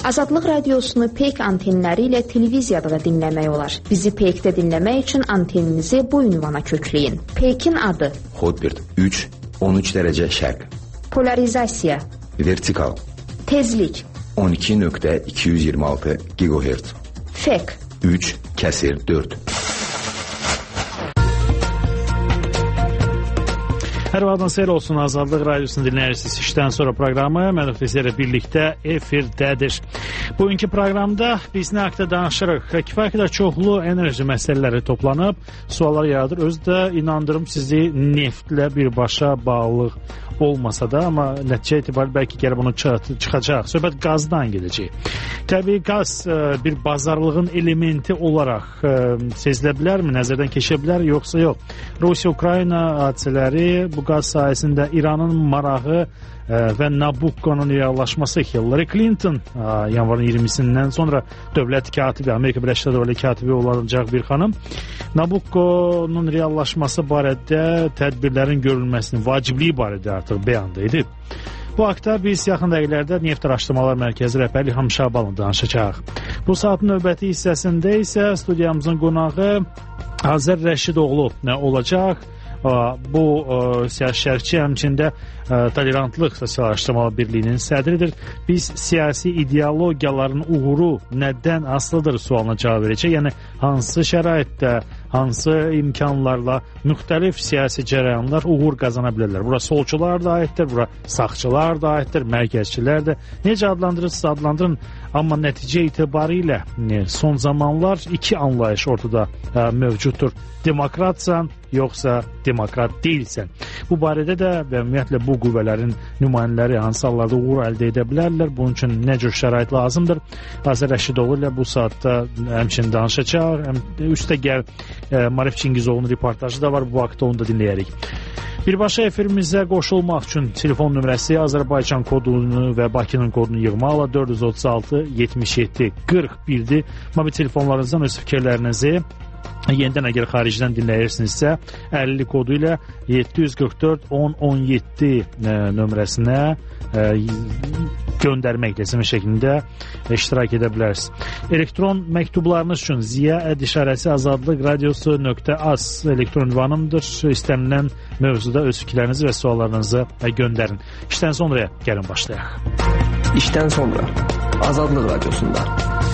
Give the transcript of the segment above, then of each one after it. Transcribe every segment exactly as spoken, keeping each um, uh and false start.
Azadlıq radiosunu Peyk antenləri ilə televiziyada da dinləmək olar. Bizi Peykdə dinləmək üçün anteninizi bu ünvana kökləyin. Peykin adı: Hotbird üç on üç dərəcə şərq. Polarizasiya: Vertikal. Tezlik: on iki nöqtə iki yüz iyirmi altı gigahertz. Fek: üç kəsir dörd. Hər vaxtınız xeyir olsun, Azadlıq radiosunu dinləyirsiniz. İşdən sonra proqramı Mədəf ilə birlikdə efirdədir. Bugünkü proqramda biz nə haqda danışırıq? Kifayət qədər çoxlu enerji məsələləri toplanıb, suallar yaradır. Özü də inandırım sizi neftlə birbaşa bağlılıq olmasa da, amma nəticə etibarilə bəlkə gəlib onu çıxacaq. Söhbət qazdan gedəcək. Təbii qaz bir bazarlığın elementi olaraq sezilə bilərmi, nəzərdən keçə bilər, yoxsa yox? Rusiya-Ukrayna hadisələri, bu qaz sayəsində İranın marağı və Nabucco'nun reallaşması, Hillary Clinton yanvarın iyirmisindən sonra dövlət katibi, Amerika Birləşmiş Ştatları katibi olacaq bir xanım, Nabucco'nun reallaşması barədə tədbirlərin görülməsinin vacibliyi barədə artıq beyanda edib. Bu haqda biz yaxın dəqiqələrdə Neft Araşdırmalar Mərkəzi rəhbəri İlham Şabanla danışacağıq. Bu saatın növbəti hissəsində isə studiyamızın qonağı Azər Rəşidoğlu nə olacaq? Bu şərhçi həmçində Tolerantlıq Sosial Araşdırmalar Birliyinin sədridir. Biz siyasi ideologiyaların uğuru nədən asılıdır sualına cavab verəcək. Yəni hansı şəraitdə, hansı imkanlarla müxtəlif siyasi cərəyanlar uğur qazana bilərlər. Bura solçular da aiddir, bura sağçılar da aiddir, mərkəzçilər də. Necə adlandırırsınız, adlandırın. Amma nəticə itibarilə son zamanlar iki anlayış ortada mövcuddur. Demokratsan, yoxsa demokrat deyilsən. Bu barədə də və ümumiyyətlə bu qüvvələrin nümayəndələri hansı hallarda uğur əldə edə bilərlər, bunun üçün nə cür şərait lazımdır? Azər Rəşidoğlu ilə bu saatda həmçinin danışacaq. Üstəgəl Marif Çingizovun reportajı da var, bu haqda onu da dinləyərik. Birbaşa efirimizə qoşulmaq üçün telefon nömrəsi Azərbaycan kodunu və Bakının kodunu yığmaqla dörd yüz otuz altı yetmiş yeddi qırx birdir. Mobil telefonlarınızdan öz fikirlərinizi yenidən əgər xaricdən dinləyirsinizsə əlli kodu ilə yeddi yüz qırx dörd on on yeddi nömrəsinə göndərməklə SMS şəklində iştirak edə bilərsiniz. Elektron məktublarınız üçün ziya əd işarəsi azadlıq radiosu nöqtə az elektron ünvanımdır. İstənilən mövzuda öz fikirlərinizi və suallarınızı göndərin. İşdən sonraya gəlin başlayaq. İşdən sonra Azadlıq radiosunda.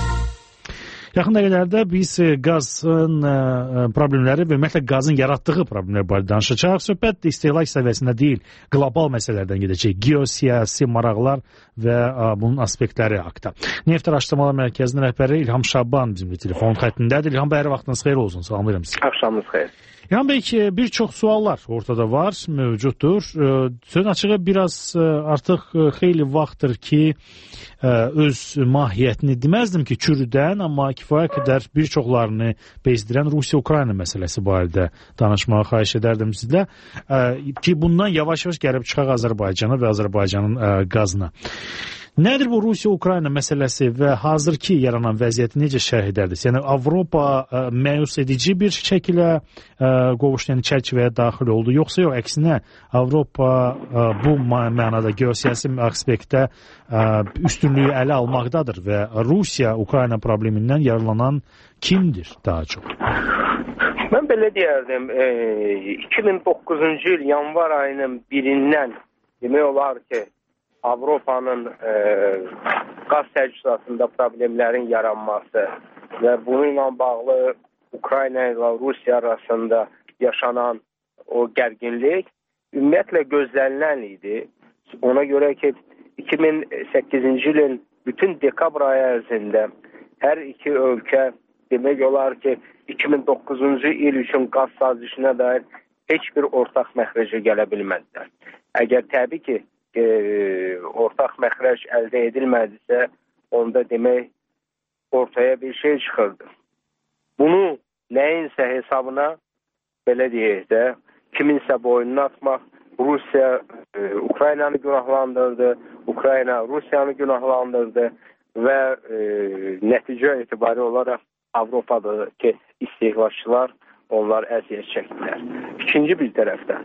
Yaxın dəqiqələrdə biz qazın problemləri və ümumiyyətlə qazın yaratdığı problemlər barədə danışacağıq. Söhbət istehlak səviyyəsində deyil, qlobal məsələlərdən gedəcək. Geosiyasi maraqlar və bunun aspektləri haqda. Neft Araşdırmalar Mərkəzinin rəhbəri İlham Şaban bizimlə telefon xəttindədir. İlham bəy, hər vaxtınız xeyir olsun. Salamlayıram sizi. Axşamınız xeyir. İlham bəy, bir çox suallar ortada var, mövcuddur. Sözün açığı biraz artıq xeyli vaxtdır ki, öz mahiyyətini deməzdim ki, çürüdən, amma kifayət qədər bir çoxlarını bezdirən Rusiya-Ukrayna məsələsi barədə danışmağa xahiş edərdim sizlə ki, bundan yavaş-yavaş gəlib çıxaq Azərbaycana və Azərbaycanın qazına. Nədir bu Rusiya-Ukrayna məsələsi və hazırki yaranan vəziyyəti necə şərh edərdiniz? Yəni Avropa ə, məyus edici bir şəkilə qovuşdu, yəni çərçivəyə daxil oldu, yoxsa yox, əksinə Avropa ə, bu mənada geosiyasi aspektdə ə, üstünlüyü ələ almaqdadır və Rusiya-Ukrayna problemindən yararlanan kimdir daha çox? Mən belə deyərdim, e, iki min doqquzuncu il yanvar ayının birindən demək olar ki, Avropanın e, qaz təchizatında problemlərin yaranması və bununla bağlı Ukrayna ilə Rusiya arasında yaşanan o gərginlik ümumiyyətlə gözlənilən idi. Ona görə ki, iki min səkkizinci ilin bütün dekabr ayı ərzində hər iki ölkə demək olar ki, iki min doqquzuncu il üçün qaz sazişinə dair heç bir ortaq məxrəcə gələ bilmədilər. Əgər təbii ki, E, ortaq məxrəc əldə edilmədisə, onda demək ortaya bir şey çıxırdı. Bunu nəyinsə hesabına, belə deyək də, kiminsə boynuna atmaq, Rusiya e, Ukraynanı günahlandırdı, Ukrayna Rusiyanı günahlandırdı və e, nəticə etibari olaraq Avropadakı istehlakçılar onlar əziyyət çəkdilər. İkinci bir tərəfdən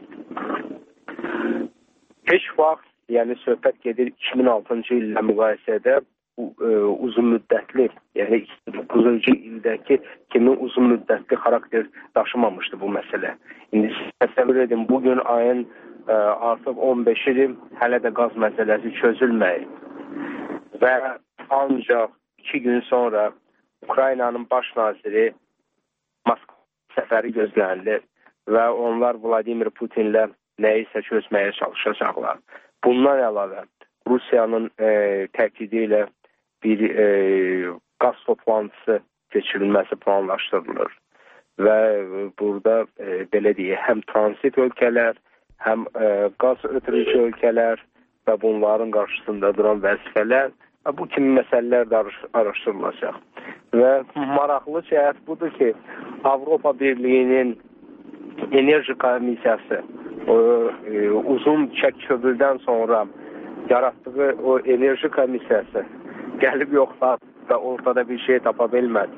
heç vaxt, yəni söhbət gedir iki min altıncı illə müqayisədə e, uzun müddətli, yəni iki min doqquzuncu ildəki kimi uzun müddətli xarakter daşımamışdı bu məsələ. İndi təsəvvür edin, bugün ayın e, artıq on beşidir, hələ də qaz məsələsi çözülməyib. Və ancaq iki gün sonra Ukraynanın baş naziri Moskva səfəri gözlənilir və onlar Vladimir Putinlə nəyisə çözməyə çalışacaqlar. Bundan əlavə Rusiyanın e, təkidi ilə bir e, qaz toplantısı keçirilməsi planlaşdırılır. Və burada e, belə deyək, həm transit ölkələr, həm e, qaz ötürücü ölkələr və bunların qarşısında duran vəzifələr, bu kimi məsələlər də araşdırılacaq. Və maraqlı cəhət budur ki, Avropa Birliyinin Enerji Komissiyası o, e, uzun çək köbürdən sonra yaratdığı o Enerji Komissiyası gəlib yoxladı və ortada bir şey tapa bilmədi.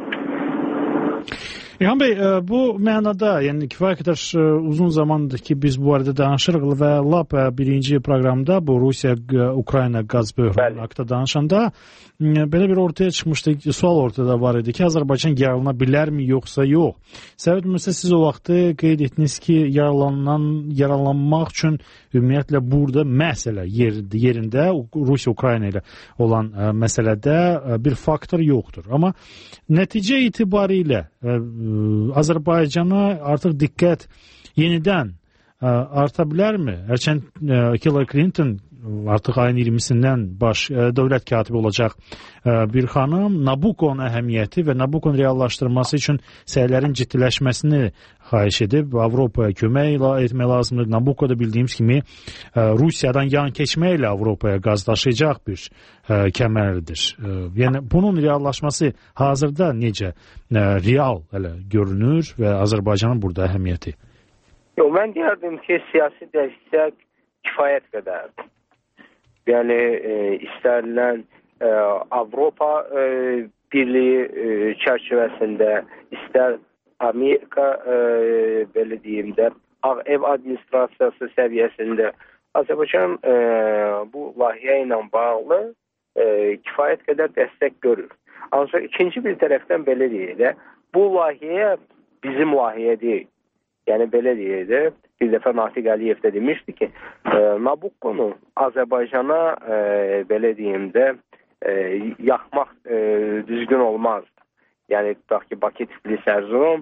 İlhan bəy, bu mənada, yəni kifayət qədər uzun zamandır ki, biz bu arada danışırıq və lap birinci proqramda bu Rusiya-Ukrayna qaz böhranı haqqında danışanda belə bir ortaya çıxmışdı, sual ortada var idi ki, Azərbaycan yaralana bilərmi, yoxsa yox? Səbəb məsələ siz o vaxtı qeyd etdiniz ki, yaralanan, yaralanmaq üçün ümumiyyətlə burada məsələ yer, yerində Rusiya-Ukrayna ilə olan ə, məsələdə ə, bir faktor yoxdur. Amma nəticə itibarilə ə, Azərbaycana artıq diqqət yenidən ə, arta bilərmi? Hərçənd Hillary Clinton artıq ayın iyirmisindən baş ə, dövlət katibi olacaq ə, bir xanım Nabucco'nun əhəmiyyəti və Nabucco'nun reallaşdırılması üçün səylərin ciddiləşməsini xahiş edib. Avropaya kömək etmək lazımdır. Nabucco da bildiyimiz kimi ə, Rusiyadan yan keçməklə Avropaya qaz daşıyacaq bir ə, kəmərdir. Ə, yəni bunun reallaşması hazırda necə ə, real elə görünür və Azərbaycanın burada əhəmiyyəti? Yo, mən deyərdim ki, siyasi dəstək kifayət qədərdir. Yəni e, istənilən e, Avropa e, Birliyi e, çərçivəsində, istər Amerika e, belə deyim də, Ağ Ev administrasiyası səviyyəsində Azərbaycan e, bu layihə ilə bağlı e, kifayət qədər dəstək görür. Ancaq ikinci bir tərəfdən belə deyək də, bu layihə bizim layihə deyil. Yəni belə deyək də, bir dəfə Natiq Əliyev də demişdi ki, e, Nabucco'nu Azərbaycana e, belə deyim də, e, yaxmaq e, düzgün olmazdı. Yəni, tutaq ki, Bakı-Tiflis-Ərzurum,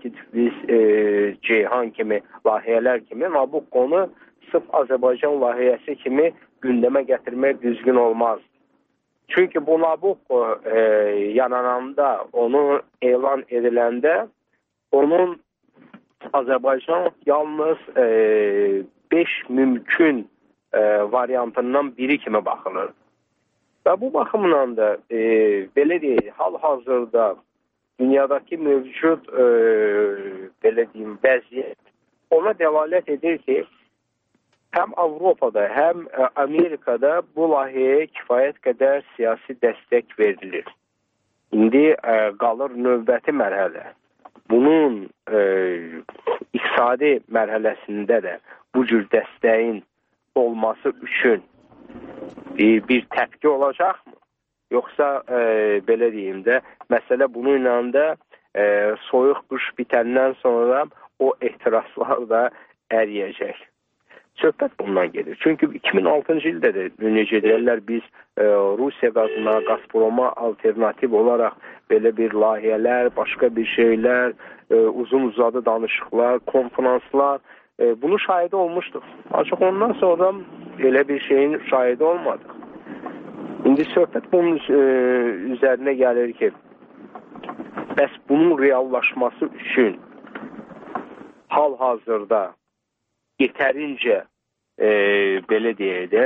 Bakı-Tiflis-Ceyhan kimi layihələr kimi Nabucco'nu sırf Azərbaycan layihəsi kimi gündəmə gətirmək düzgün olmazdı. Çünki bu Nabucco e, yanananda, onu elan ediləndə, onun Azərbaycan yalnız e, beş mümkün e, variantından biri kimi baxılır. Və bu baxımdan da e, belə deyək, hal-hazırda dünyadakı mövcud e, belə deyim, vəziyyət ona dəlalət edir ki, həm Avropada, həm Amerikada bu layihəyə kifayət qədər siyasi dəstək verilir. İndi e, qalır növbəti mərhələ. Bunun e, iqtisadi mərhələsində də bu cür dəstəyin olması üçün bir, bir təpki olacaqmı? Yoxsa e, belə deyim də, məsələ bununla da e, soyuq qış bitəndən sonra o etirazlar da əriyəcək. Söhbət bundan gedir. Çünki iki min altıncı ildə də necə deyirlər, biz e, Rusiya qazına, Gazproma alternativ olaraq belə bir layihələr, başqa bir şeylər, e, uzun uzadı danışıqlar, konferanslar, e, bunu şahidi olmuşduq. Ancaq ondan sonra elə bir şeyin şahidi olmadıq. İndi söhbət bunun e, üzərinə gəlir ki, bəs bunun reallaşması üçün hal-hazırda yetərincə e, belə deyək də,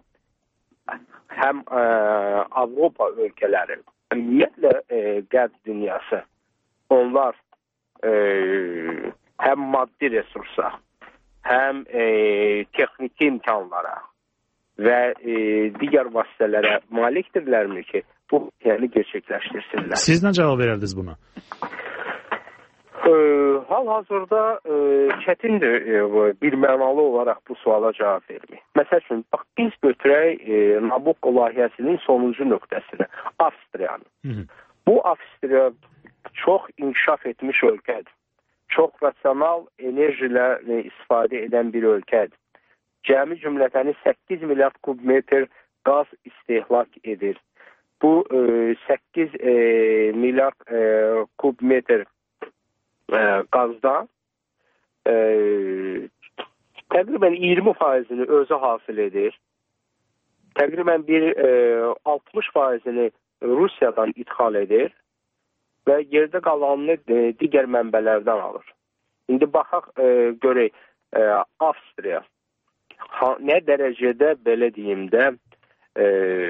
həm e, Avropa ölkələri, ümumiyyətlə e, qərb dünyası, onlar e, həm maddi resursa, həm e, texniki imkanlara və e, digər vasitələrə malikdirlərmi ki, bu yəni gerçəkləşdirsinlər. Siz nə cavab verərdiniz buna? E, hal-hazırda e, çətindir e, bir mənalı olaraq bu suala cavab vermək. Məsəl üçün, bax, biz götürək e, Nabucco layihəsinin sonuncu nöqtəsini, Avstriyanı. Hı -hı. Bu Avstriya çox inkişaf etmiş ölkədir. Çox rasional enerjilə istifadə edən bir ölkədir. Cəmi cümlətəni səkkiz milyard kubmetr qaz istehlak edir. Bu e, səkkiz e, milyard e, kubmetr e, qazda e, təqribən iyirmi faizini özü hasil edir. Təqribən bir e, altmış faizini Rusiyadan ithal edir və yerdə qalanını e, digər mənbələrdən alır. İndi baxaq e, görək e, Avstriya ha, nə dərəcədə belə deyim də e,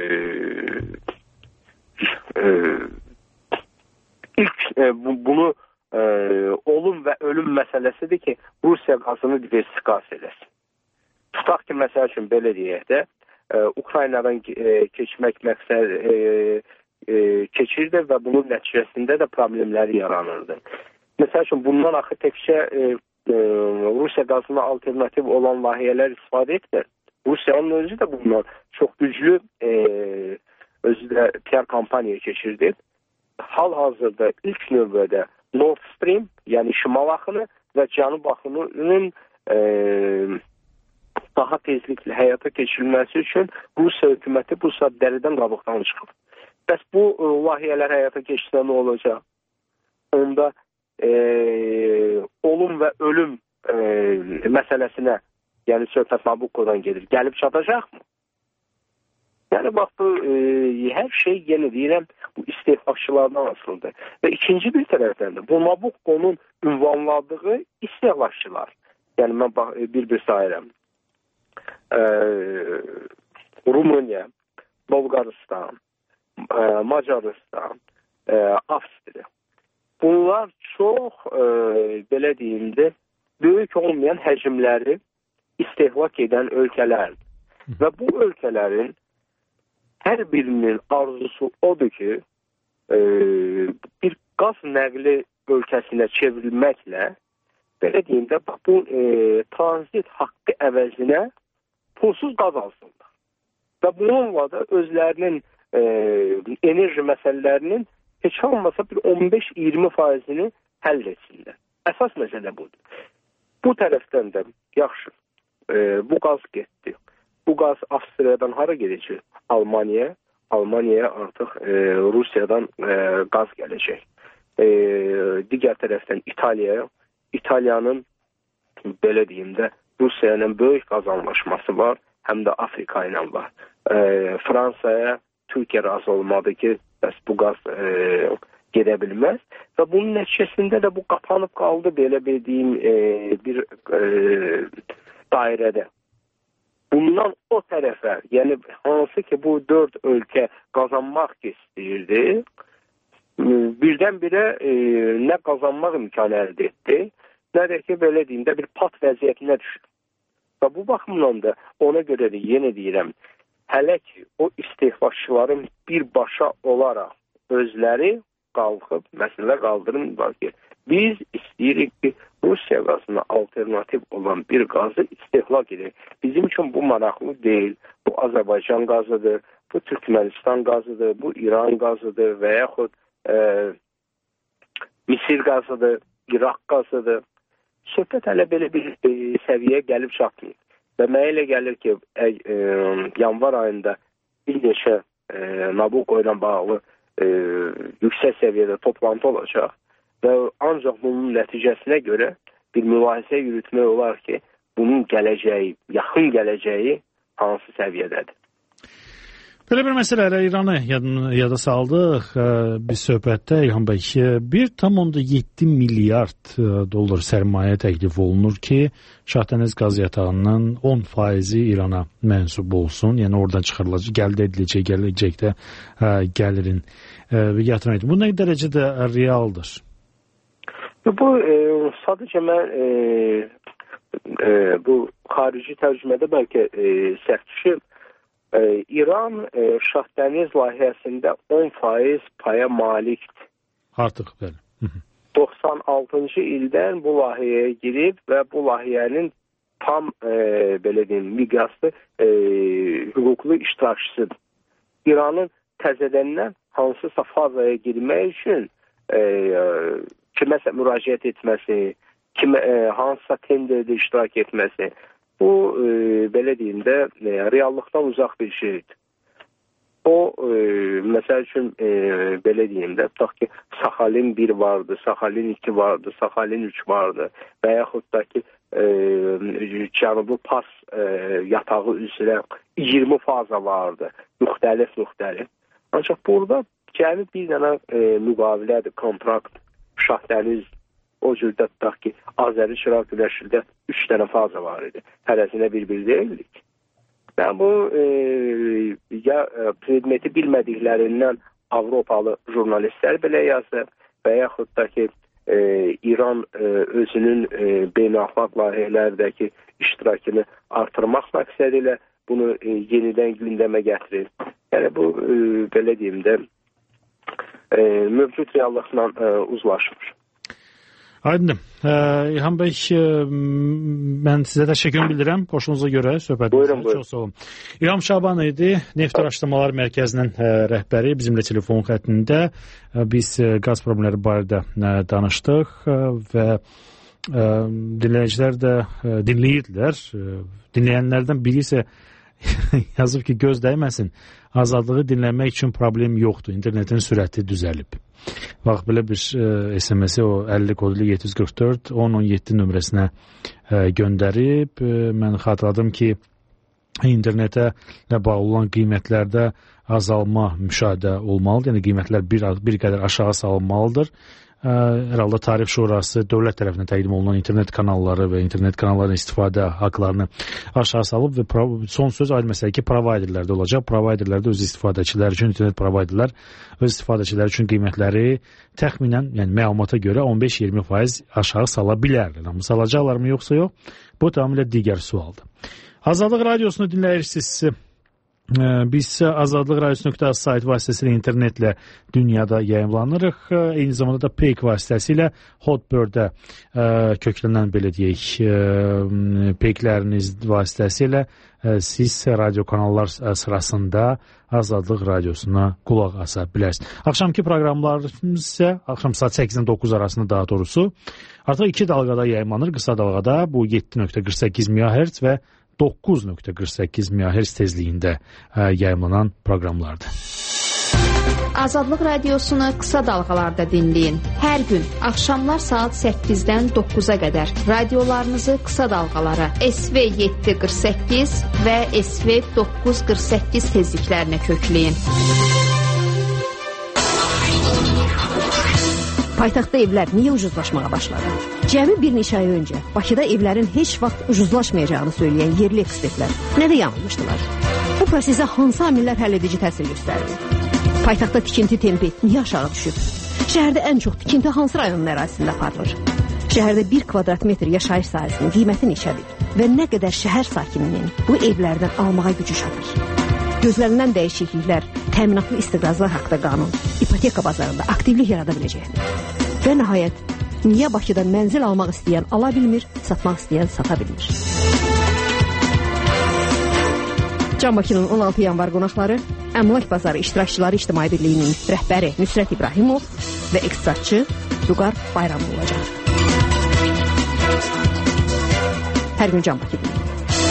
e, ilk e, bu, bunu e, olum və ölüm məsələsidir ki, Rusiya qazını diversifikasiya eləsin. Tutaq ki, məsəl üçün belə deyək də e, Ukraynadan e, keçmək məqsəd e, e, keçirdi və bunun nəticəsində də problemləri yaranırdı. Məsəl üçün, bundan axı təkcə e, e, Rusiya qazına alternativ olan layihələr istifadə etmir. Rusiyanın özü də bundan çox güclü e, özü də P R kampaniya keçirdi. Hal-hazırda ilk növbədə Nord Stream, yəni şimal axını və cənub axınının e, daha tezliklə həyata keçirilməsi üçün Rusiya hökuməti bu saat dəridən qabıqdan çıxıb. Bəs bu e, layihələr həyata keçsə nə olacaq? Onda e, olum və ölüm e, məsələsinə, yəni söhbət Nabucco'dan gedir. Gəlib çatacaq mı? Yəni, bax, bu, e, hər şey, yenə deyirəm, bu istehlakçılardan asılıdır. Və ikinci bir tərəfdən də bu Nabucco'nun ünvanladığı istehlakçılar. Yəni, mən bir-bir sayıram. E, Rumıniya, Bolqarıstan, e, Macaristan, e, Avstriya. Bunlar çox, e, belə deyimdir, böyük olmayan həcmləri istehlak edən ölkələrdir. Və bu ölkələrin hər birinin arzusu odur ki, e, bir qaz nəqli ölkəsinə çevrilməklə, belə deyim də, bu e, tranzit haqqı əvəzinə pulsuz qaz alsınlar. Və bununla da özlərinin e, enerji məsələlərinin heç olmasa bir on beş iyirmi faizini həll etsinlər. Əsas məsələ budur. Bu tərəfdən də yaxşı, e, bu qaz getdi. Bu qaz Avstriyadan hara gedəcək? Almaniya. Almaniyaya artıq e, Rusiyadan e, qaz gələcək. E, digər tərəfdən İtaliyaya. İtaliyanın, belə deyim də, Rusiya ilə böyük qaz anlaşması var, həm də Afrika ilə var. E, Fransaya Türkiyə razı olmadı ki, bəs bu qaz e, gedə bilməz. Və bunun nəticəsində də bu qapanıb qaldı, belə deyim, e, bir e, dairədə. Bundan o tərəfə, yəni hansı ki bu dörd ölkə qazanmaq istəyirdi, birdən-birə e, nə qazanmaq imkanı əldə etdi, nə də ki, belə deyim də, bir pat vəziyyətinə düşür. Və bu baxımdan da ona görə də yenə deyirəm, hələ ki o istehlakçıların birbaşa olaraq özləri qalxıb, məsələ qaldırın, ki, biz istəyirik ki, Rusiya qazına alternativ olan bir qazı istehlak edir. Bizim üçün bu maraqlı deyil. Bu Azərbaycan qazıdır, bu Türkmənistan qazıdır, bu İran qazıdır və yaxud e, Misir qazıdır, İraq qazıdır. Söhbət hələ belə bir e, səviyyə gəlib çatmıyor. Və mənə elə gəlir ki, e, e, yanvar ayında bir neçə e, Nabucco ilə bağlı e, yüksək səviyyədə toplantı olacaq. Və ancaq bunun nəticəsinə görə bir mübahisə yürütmək olar ki, bunun gələcəyi, yaxın gələcəyi hansı səviyyədədir? Belə bir məsələ ilə İranı yada saldıq. Bir söhbətdə İlham bəy, bir tam onda yeddi milyard dollar sərmayə təklif olunur ki, Şahdəniz qaz yatağının on faizi İrana mənsub olsun. Yəni oradan çıxarılacaq, əldə ediləcək, gələcəkdə gəlirin yatırım edilir. Bu nə dərəcədə realdır? Bu e, sadəcə mən e, e, bu xarici tərcümədə bəlkə e, səhv düşür. E, İran e, Şahdəniz layihəsində on faiz paya malikdir. Artıq, bəli. doxsan altıncı ildən bu layihəyə girib və bu layihənin tam e, belə deyim, miqyaslı e, hüquqlu iştirakçısıdır. İranın təzədəndən hansısa fazaya girmək üçün e, kiməsə müraciət etməsi, kimə, e, hansısa tenderdə iştirak etməsi, bu e, belə deyim də e, reallıqdan uzaq bir şeydir. O, e, məsəl üçün, e, belə deyim də, tutaq ki, Sakhalin bir vardı, Sakhalin iki vardı, Sakhalin üç vardı və yaxud da ki, e, Cənubi Pas e, yatağı üzrə iyirmi faza vardı, müxtəlif-müxtəlif. Ancaq burada cəmi bir dənə e, müqavilədir, kontrakt, Şahdəniz, o cürdə tutaq ki, Azəri Çıraq Güləşildə üç dənə faza var idi, hərəsinə bir-bir deyildik. Yəni bu e, ya e, predmeti bilmədiklərindən Avropalı jurnalistlər belə yazıb və yaxud da ki e, İran e, özünün e, beynəlxalq layihələrdəki iştirakını artırmaq məqsədi ilə bunu e, yenidən gündəmə gətirir. Yəni bu e, belə deyim də e, mövcud reallıqla e, uzlaşmır. Aydındır. İlham bəy, mən sizə təşəkkür bildirəm qoşunuza görə söhbətinizə. Çox sağ olun. İlham Şaban idi, Neft Araşdırmalar Mərkəzinin rəhbəri, bizimlə telefon xəttində. Biz qaz problemləri barədə danışdıq və dinləyicilər də dinləyirdilər. Dinləyənlərdən biri isə yazıb ki, göz dəyməsin, azadlığı dinləmək üçün problem yoxdur, internetin sürəti düzəlib. Bax, belə bir e, S M S-i o əlli kodlu yeddi yüz qırx dörd on on yeddi nömrəsinə e, göndərib. E, mən xatırladım ki, internetə bağlı olan qiymətlərdə azalma müşahidə olmalıdır. Yəni, qiymətlər bir, bir qədər aşağı salınmalıdır. Hər halda Tarif Şurası dövlət tərəfindən təqdim olunan internet kanalları və internet kanallarının istifadə haqlarını aşağı salıb və son söz ayrı məsələ ki, provayderlərdə olacaq. Provayderlərdə öz istifadəçilər üçün, internet provayderlər öz istifadəçilər üçün qiymətləri təxminən, yəni məlumata görə on beş iyirmi faiz aşağı sala bilərlər. Amma salacaqlarmı yoxsa yox? Bu tamamilə digər sualdır. Azadlıq Radiosunu dinləyirsiniz. Biz azadlıq radiosu nöqtə az sayt vasitəsilə internetlə dünyada yayımlanırıq. Eyni zamanda da Peyk vasitəsilə Hotbird-ə köklənən, belə deyək, Peykləriniz vasitəsilə siz radio kanallar sırasında Azadlıq Radiosuna qulaq asa bilərsiniz. Axşamki proqramlarımız isə axşam saat səkkizdən doqquz arasında, daha doğrusu, artıq iki dalqada yayımlanır. Qısa dalqada bu yeddi nöqtə qırx səkkiz megahertz və doqquz nöqtə qırx səkkiz megahertz tezliyində ə, yayımlanan proqramlardır. Azadlıq Radiosunu qısa dalğalarda dinləyin. Hər gün axşamlar saat səkkizdən doqquza qədər radiolarınızı qısa dalğalara S V yeddi qırx səkkiz və S V doqquz qırx səkkiz tezliklərinə kökləyin. Paytaxtda evlər niyə ucuzlaşmağa başladı? Cəmi bir neçə ay öncə Bakıda evlərin heç vaxt ucuzlaşmayacağını söyləyən yerli ekspertlər nə də yanılmışdılar? Bu prosesə hansı amillər həlledici təsir göstərir? Paytaxtda tikinti tempi niyə aşağı düşüb? Şəhərdə ən çox tikinti hansı rayonun ərazisində aparılır? Şəhərdə bir kvadrat metr yaşayış sahəsinin qiyməti neçədir? Və nə qədər şəhər sakininin bu evlərdən almağa gücü çatır? Gözlənilən dəyişikliklər, təminatlı istiqrazlar haqda qanun, ipoteka bazarında aktivlik yarada biləcəkdir. Və nəhayət, niyə Bakıda mənzil almaq istəyən ala bilmir, satmaq istəyən sata bilmir? Can Bakının on altı yanvar qonaqları, Əmlak Bazarı İştirakçıları İctimai Birliyinin rəhbəri Nüsrət İbrahimov və iqtisadçı Vüqar Bayramlı olacaq. Hər gün Can Bakı dinləyin.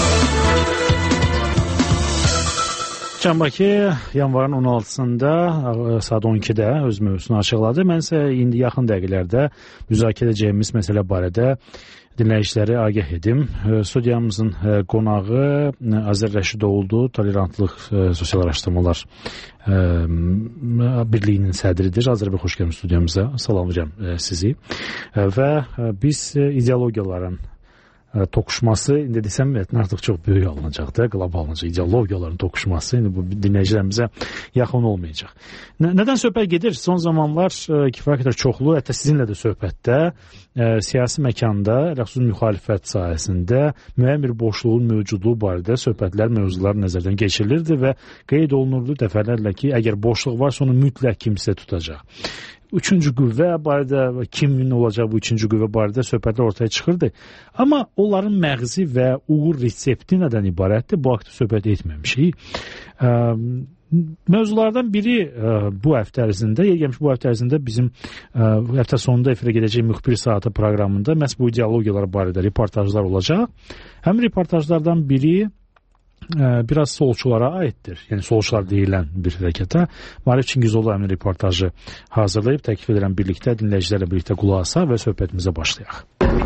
Can Bakı yanvarın on altısında saat on ikidə öz mövzusunu açıqladı. Mən isə indi yaxın dəqiqələrdə müzakirə edəcəyimiz məsələ barədə dinləyiciləri agah edim. Studiyamızın qonağı Azər Rəşidoğlu'dur, Tolerantlıq Sosial Araşdırmalar Birliyinin sədridir. Azər bəy, xoş gəlmiş studiyamıza. Salamlayacağım sizi. Və biz ideologiyaların toqquşması, indi desəm, artıq çox böyük alınacaqdır, qlobal alınacaq, ideologiyaların toqquşması, indi bu dinləyicilərimizə yaxın olmayacaq. Nə, nədən söhbət gedir? Son zamanlar e, kifayət qədər çoxlu, hətta sizinlə də söhbətdə, e, siyasi məkanda, xüsusən müxalifət sahəsində müəyyən bir boşluğun mövcudluğu barədə söhbətlər, mövzular nəzərdən keçirilirdi və qeyd olunurdu dəfələrlə ki, əgər boşluq varsa onu mütləq kimsə tutacaq. üçüncü qüvvə barədə, kimin olacaq bu üçüncü qüvvə barədə söhbətlər ortaya çıxırdı. Amma onların məğzi və uğur retsepti nədən ibarətdir? Bu haqda söhbət etməmişik. Ə, mövzulardan biri ə, bu həftə ərzində, yegəmiş bu həftə ərzində bizim ə, həftə sonunda efirə gedəcək müxbir saatı proqramında məhz bu ideologiyalar barədə reportajlar olacaq. Həm reportajlardan biri biraz solçulara aiddir. Yəni solçular deyilən bir hərəkətə Maarif Çingizoğlu həmin reportajı hazırlayıb təklif edirəm birlikdə dinləyicilərlə birlikdə qulaq asaq və söhbətimizə başlayaq.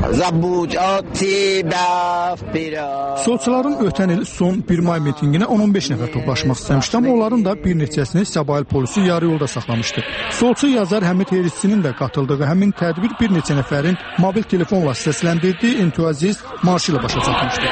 Solçuların ötən il son bir may mitinginə on on beş nəfər toplaşmaq istəmişdi, amma onların da bir neçəsini Səbail polisi yarı yolda saxlamışdı. Solçu yazar Həmid Herisçinin də katıldığı həmin tədbir bir neçə nəfərin mobil telefonla səsləndirdiyi entuziast marşı ilə başa çatmışdı.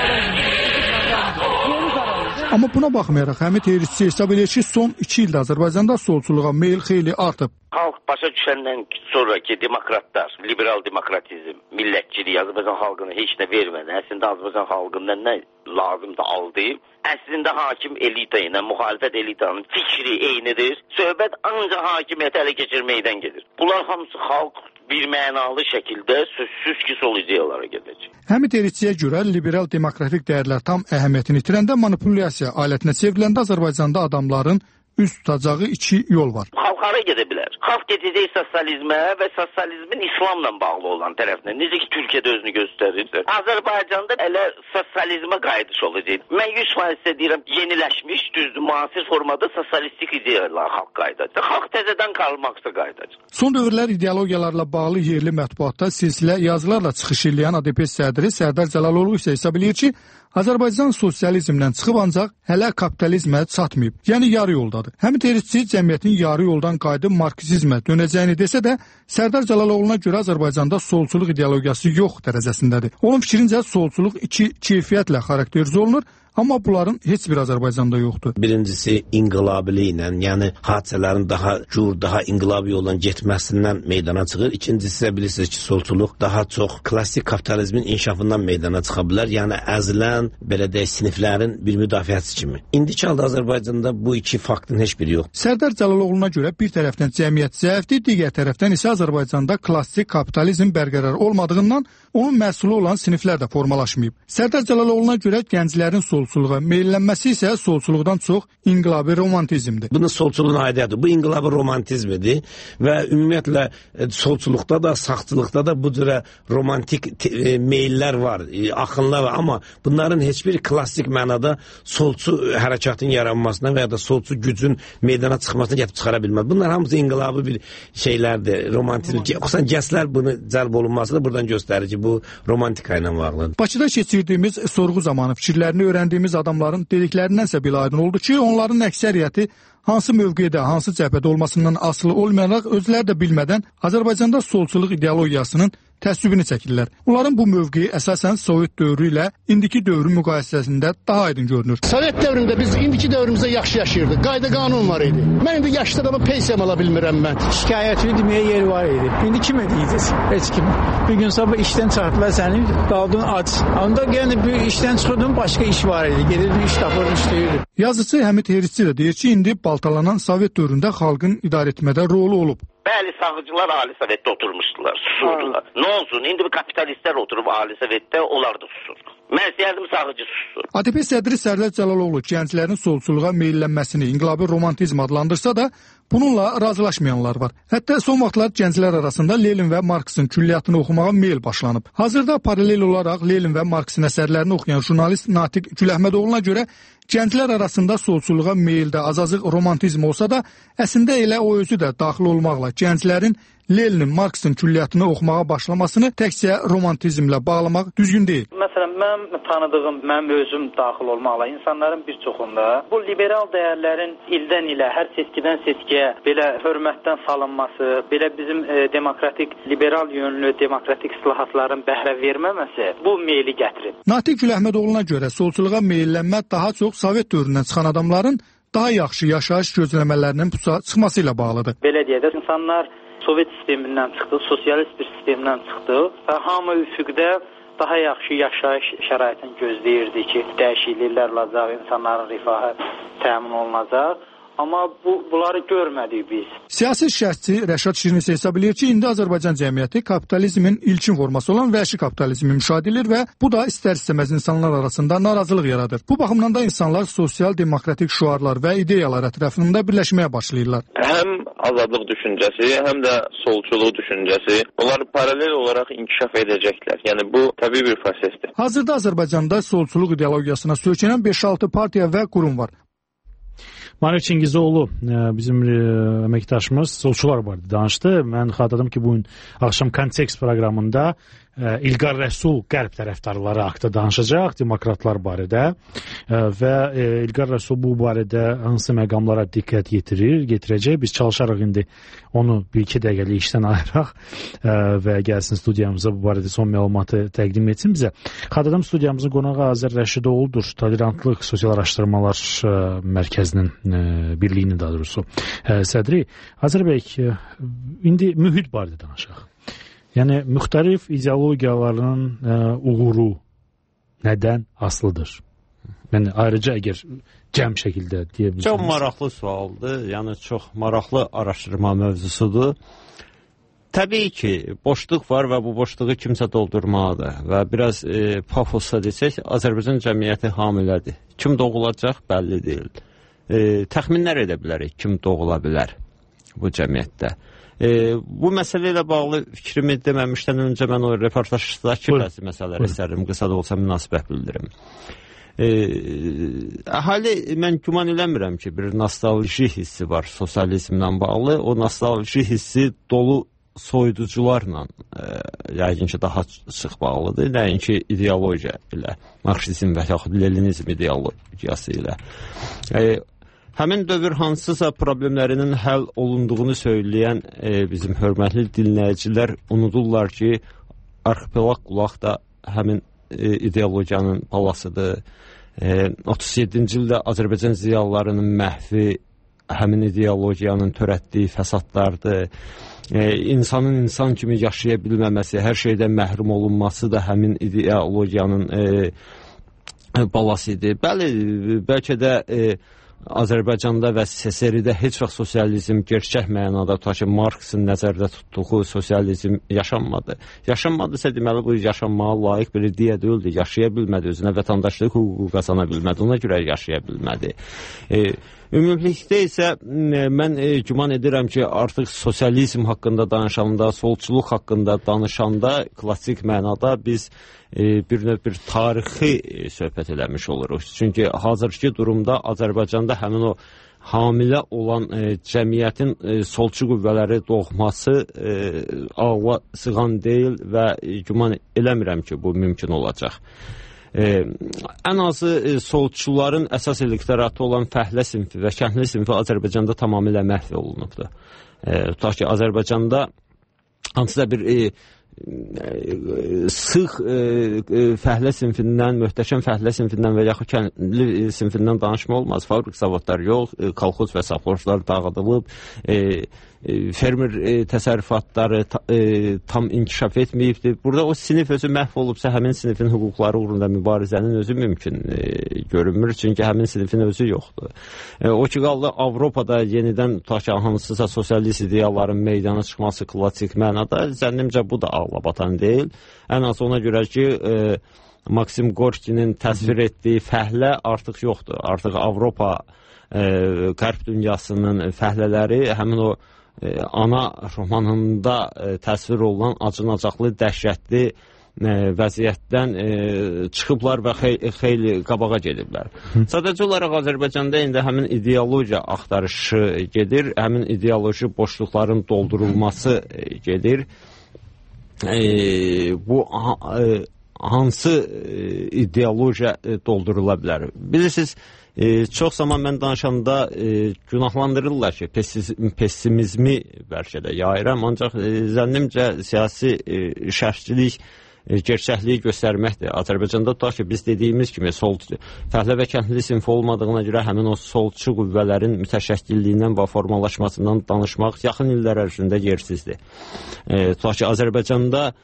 Amma buna baxmayaraq Həmid Herisçi hesab edir ki, son iki ildə Azərbaycanda solçuluğa meyil xeyli artıb. Xalq başa düşəndən sonraki demokratlar, liberal demokratizm, millətçilik Azərbaycan xalqına heç nə vermədi. Əslində Azərbaycan xalqından nə lazımdır aldı. Əslində hakim elita ilə müxalifət elitanın fikri eynidir. Söhbət ancaq hakimiyyəti ələ keçirməkdən gedir. Bunlar hamısı xalq bir mənalı şəkildə sözsüz ki, sol ideyalara gedəcək. Həmid Herisçiyə görə liberal demokratik dəyərlər tam əhəmiyyətini itirəndə manipulyasiya alətinə çevriləndə Azərbaycanda adamların üz tutacağı iki yol var. Xalq hara gedə bilər? Xalq gedəcək sosializmə və sosializmin İslamla bağlı olan tərəfinə. Necə ki, Türkiyədə özünü göstərir. Azərbaycanda elə sosializmə qayıdış olacaq. Mən yüz faiz deyirəm, yeniləşmiş, düzdür, müasir formada sosialistik ideyalar xalq qayıdacaq. Xalq təzədən qalmaqsa qayıdacaq. Son dövrlər ideologiyalarla bağlı yerli mətbuatda silsilə yazılarla çıxış edən A D P sədri Sərdar Cəlaloğlu isə hesab edir ki, Azərbaycan sosializmdən çıxıb ancaq hələ kapitalizmə çatmayıb. Yəni yarı yoldadır. Həmid Herisçi cəmiyyətin yarı yoldan qayıdıb marksizmə dönəcəyini desə də, Sərdar Cəlaloğlu'na görə Azərbaycanda solçuluq ideologiyası yox dərəcəsindədir. Onun fikrincə solçuluq iki keyfiyyətlə xarakterizə olunur. Amma bunların heç bir Azərbaycanda yoxdur. Birincisi inqilabiliyi ilə, yəni hadisələrin daha cür, daha inqilabi yoldan getməsindən meydana çıxır. İkincisi isə bilirsiniz ki, solçuluq daha çox klassik kapitalizmin inkişafından meydana çıxa bilər. Yəni əzilən, belə deyək, siniflərin bir müdafiəsi kimi. İndiki halda Azərbaycanda bu iki faktın heç biri yox. Sərdar Cəlaloğlu'na görə bir tərəfdən cəmiyyət zəifdir, digər tərəfdən isə Azərbaycanda klassik kapitalizm bərqərar olmadığından onun məhsulu olan siniflər də formalaşmayıb. Sərdar Cəlaloğlu'na görə gənclərin solçuluğa meyllənməsi isə solçuluqdan çox inqilabi romantizmdir. Bunun solçuluğun aidiyyətidir. Bu inqilabi romantizmidir və ümumiyyətlə solçuluqda da, sağçılıqda da bu cürə romantik e, meyillər var, e, axınlar var. Amma bunların heç bir klassik mənada solçu hərəkatın yaranmasına və ya da solçu gücün meydana çıxmasına gətirib çıxara bilməz. Bunlar hamısı inqilabi bir şeylərdir, romantizm. Xüsusən gənclər bunu cəlb olunması da buradan göstərir ki, bu romantika ilə bağlıdır. Bakıda keçirdiyimiz sorğu zamanı fikirlərini öyrəndiyimiz adamların dediklərindənsə belə aydın oldu ki, onların əksəriyyəti hansı mövqedə, hansı cəbhədə olmasından asılı olmayaraq özləri də bilmədən Azərbaycanda solçuluq ideologiyasının təsvibini çəkirlər. Onların bu mövqeyi əsasən Sovet dövrü ilə indiki dövrün müqayisəsində daha aydın görünür. Sovet dövründə biz indiki dövrümüzdə yaxşı yaşayırdıq. Qayda qanun var idi. Mən indi yaşlı adama pensiyam ala bilmirəm mən. Şikayətçi deməyə yer var idi. İndi kim edəcək? Heç kim. Bir gün sabah işdən çıxartdılar səni, qaldın ac. Onda yenə bir işdən çıxırdın, başqa iş var idi. Gedirdin, iş tapırdın, işləyirdin. Yazıcı Həmid Herisçi də deyir ki, indi baltalanan Sovet dövründə xalqın idarə etmədə rolu olub. Bəli, sağcılar Ali Sovetdə oturmuşdular, susurdular. Nə olsun, indi bu kapitalistlər oturub Ali Sovetdə, onlar da susur. Mən istəyərdim sağcı susur. A D P sədri Sərdar Cəlaloğlu gənclərin solçuluğa meyllənməsini inqilabi romantizm adlandırsa da, bununla razılaşmayanlar var. Hətta son vaxtlar gənclər arasında Lenin və Marksın külliyyatını oxumağa meyl başlanıb. Hazırda paralel olaraq Lenin və Marksın əsərlərini oxuyan jurnalist Natiq Güləhmədoğlu'na görə gənclər arasında solçuluğa meyldə azacıq romantizm olsa da, əslində elə o özü də daxil olmaqla gənclərin Leninin, Marksın külliyyatını oxumağa başlamasını təkcə romantizmlə bağlamaq düzgün deyil. Məsələn, mənim tanıdığım, mənim özüm daxil olmaqla insanların bir çoxunda bu liberal dəyərlərin ildən ilə, hər seçkidən seçkiyə belə hörmətdən salınması, belə bizim e, demokratik, liberal yönlü demokratik islahatların bəhrə verməməsi bu meyli gətirir. Natiq Güləhmədoğlu'na görə solçuluğa meyllənmə daha çox Sovet dövründən çıxan adamların daha yaxşı yaşayış gözləmələrinin pusa çıxması ilə bağlıdır. Belə deyək də, insanlar Sovet sistemindən çıxdı, sosialist bir sistemdən çıxdı və hamı üfüqdə daha yaxşı yaşayış şəraitini gözləyirdi ki, dəyişikliklər olacaq, insanların rifahı təmin olunacaq. Amma bu bunları görmədik biz. Siyasi şərhçi Rəşad Şirinli hesab edir ki, indi Azərbaycan cəmiyyəti kapitalizmin ilkin forması olan vəhşi kapitalizmi müşahidə edir və bu da istər-istəməz insanlar arasında narazılıq yaradır. Bu baxımdan da insanlar sosial demokratik şüarlar və ideyalar ətrafında birləşməyə başlayırlar. Həm azadlıq düşüncəsi, həm də solçuluq düşüncəsi onlar paralel olaraq inkişaf edəcəklər. Yəni bu təbii bir prosesdir. Hazırda Azərbaycanda solçuluq ideologiyasına söykənən beş altı partiya və qurum var. Mario Çingizoğlu bizim əməkdaşımız solçular barədə danışdı. Mən xatırladım ki, bugün axşam Kontekst proqramında İlqar Rəsul qərb tərəfdarları haqqında danışacaq, demokratlar barədə və İlqar Rəsul bu barədə hansı məqamlara diqqət yetirir, getirəcək. Biz çalışarıq indi onu bir-iki dəqiqəlik işdən ayıraq və gəlsin studiyamıza bu barədə son məlumatı təqdim etsin bizə. Xatırladım, studiyamızın qonağı Azər Rəşidoğludur, Tolerantlıq Sosial Araşdırmalar Mərkəzinin birliyinin daha doğrusu sədri. Azər bəy, indi mühit barədə danışaq. Yəni, müxtəlif ideologiyaların ə, uğuru nədən asılıdır? Yəni, ayrıca əgər cəm şəkildə deyə bilirsiniz. Çox maraqlı sualdır, yəni çox maraqlı araşdırma mövzusudur. Təbii ki, boşluq var və bu boşluğu kimsə doldurmalıdır və biraz e, pafosla desək, Azərbaycan cəmiyyəti hamilədir. Kim doğulacaq, bəlli deyil. E, təxminlər edə bilərik, kim doğula bilər bu cəmiyyətdə. E, bu məsələ ilə bağlı fikrimi deməmişdən öncə mən o reportajdakı bəzi məsələləri istərdim, qısa da olsa münasibət bildirim. E, əhali, mən güman eləmirəm ki, bir nostalji hissi var sosializmlə bağlı. O nostalji hissi dolu soyuducularla e, yəqin ki, daha sıx bağlıdır. Nəinki ideologiya ilə, marksizm və yaxud leninizm ideologiyası ilə. E, Həmin dövr hansısa problemlərinin həll olunduğunu söyləyən e, bizim hörmətli dinləyicilər unudurlar ki, arxipelag qulaq da həmin e, ideologiyanın balasıdır. E, otuz yeddinci ildə Azərbaycan ziyalılarının məhvi həmin ideologiyanın törətdiyi fəsadlardır. E, insanın insan kimi yaşaya bilməməsi, hər şeydən məhrum olunması da həmin ideologiyanın e, balası idi. Bəli, bəlkə də e, Azərbaycanda və S S R-də heç vaxt sosializm gerçək mənada tutaq ki, Marksın nəzərdə tutduğu sosializm yaşanmadı. Yaşanmadısa deməli bu yaşanmağa layiq bir ideya deyildi. Yaşaya bilmədi, özünə vətəndaşlıq hüququ qazana bilmədi, ona görə yaşaya bilmədi. E, Ümumilikdə isə mən e, güman edirəm ki, artıq sosializm haqqında danışanda, solçuluq haqqında danışanda, klassik mənada biz e, bir növ bir tarixi e, söhbət eləmiş oluruq. Çünki hazırki durumda Azərbaycanda həmin o hamilə olan e, cəmiyyətin e, solçu qüvvələri doğması e, ağla sığan deyil və e, güman eləmirəm ki, bu mümkün olacaq. Ee, ən azı e, solçuların əsas elektoratı olan fəhlə sinfi və kəndli sinfi Azərbaycanda tamamilə məhv olunubdur. E, tutaq ki, Azərbaycanda hansısa bir e, e, sıx e, e, fəhlə sinfindən, möhtəşəm fəhlə sinfindən və yaxud kəndli e, sinfindən danışma olmaz. Fabrik zavodlar yox, e, kolxoz və safxozlar dağıdılıb, e, fermer e, təsərrüfatları ta, e, tam inkişaf etməyibdir. Burada o sinif özü məhv olubsa, həmin sinifin hüquqları uğrunda mübarizənin özü mümkün e, görünmür. Çünki həmin sinifin özü yoxdur. E, o ki qaldı Avropada yenidən tutaq ki, hansısa sosialist ideyaların meydana çıxması klassik mənada, zənnimcə bu da ağla batan deyil. Ən az ona görə ki, e, Maksim Gorkinin təsvir etdiyi fəhlə artıq yoxdur. Artıq Avropa e, qərb dünyasının fəhlələri həmin o e, ana romanında e, təsvir olunan acınacaqlı, dəhşətli e, vəziyyətdən e, çıxıblar və xey xeyli qabağa gediblər. Sadəcə olaraq Azərbaycanda indi həmin ideologiya axtarışı gedir, həmin ideoloji boşluqların doldurulması e, gedir. E, bu e, hansı e, ideologiya e, doldurula bilər? Bilirsiniz, e, çox zaman mən danışanda e, günahlandırırlar ki, pessimizmi bəlkə də yayıram, ancaq e, zənnimcə siyasi e, şərhçilik e, gerçəkliyi göstərməkdir. Azərbaycanda tutaq ki, biz dediyimiz kimi sol, fəhlə və kəndli sinfi olmadığına görə həmin o solçu qüvvələrin mütəşəkkilliyindən və formalaşmasından danışmaq yaxın illər ərzində yersizdir. E, tutaq ki, Azərbaycanda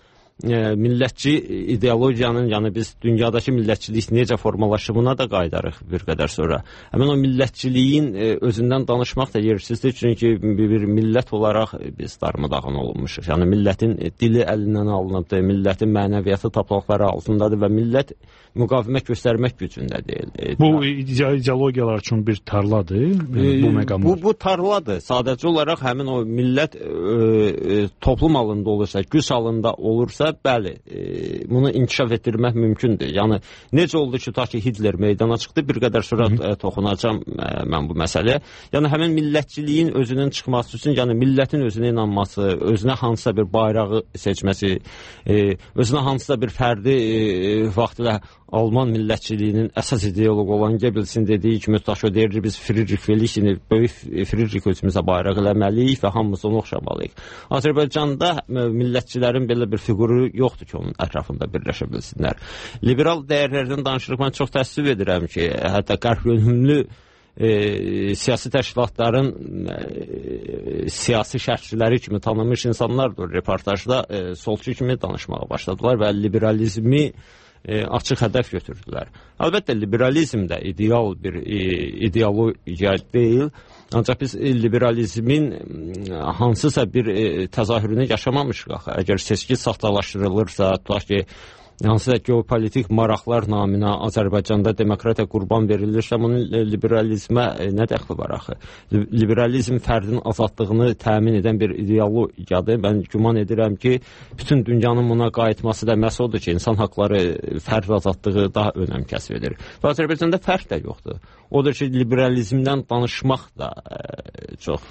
e, millətçi ideologiyanın, yəni biz dünyadakı millətçilik necə formalaşımına da qayıdarıq bir qədər sonra. Həmin o millətçiliyin e, özündən danışmaq da yersizdir, çünki bir millət olaraq biz darmadağın olunmuşuq. Yəni millətin dili əlindən alınıbdır, millətin mənəviyyatı tapdaqları altındadır və millət müqavimət göstərmək gücündə deyil. Bu ideologiyalar üçün bir tarladır, yəni bu məqamlar. Bu, bu tarladır. Sadəcə olaraq həmin o millət e, e, toplum halında olursa, güc halında olursa, bəli, e, bunu inkişaf etdirmək mümkündür. Yəni, necə oldu ki, ta ki Hitler meydana çıxdı, bir qədər sonra e, toxunacam e, mən bu məsələyə. Yəni, həmin millətçiliyin özünün çıxması üçün, yəni millətin özünə inanması, özünə hansısa bir bayrağı seçməsi, e, özünə hansısa bir fərdi e, vaxtilə Alman millətçiliyinin əsas ideoloqu olan Goebbelsin dediyi kimi, tutaq ki, deyirdi, biz Friedrich Felixini, böyük Friedrich özümüzə bayraq eləməliyik və hamımız onu oxşamalıyıq. Azərbaycanda millətçilərin belə bir fiquru yoxdur ki, onun ətrafında birləşə bilsinlər. Liberal dəyərlərdən danışırıq, mən çox təəssüf edirəm ki, hətta qərb yönümlü e, siyasi təşkilatların e, siyasi şərhçiləri kimi tanınmış insanlardır. Reportajda e, solçu kimi danışmağa başladılar və liberalizmi E, açıq hədəf götürdülər. Əlbəttə, liberalizm də ideal bir e, ideologiya deyil. Ancaq biz e, liberalizmin e, hansısa bir e, təzahürünü yaşamamışıq. Əgər seçki saxtalaşdırılırsa, tutaq ki, hansısa geopolitik maraqlar naminə Azərbaycanda demokratiya qurban verilirsə, bunun liberalizmə nə dəxli var axı? Liberalizm fərdin azadlığını təmin edən bir ideologiyadır. Mən güman edirəm ki, bütün dünyanın buna qayıtması da məhz odur ki, insan haqları, fərd azadlığı daha önəm kəsb edir. Və Azərbaycanda fərq də yoxdur. Odur ki, liberalizmdən danışmaq da e, çox.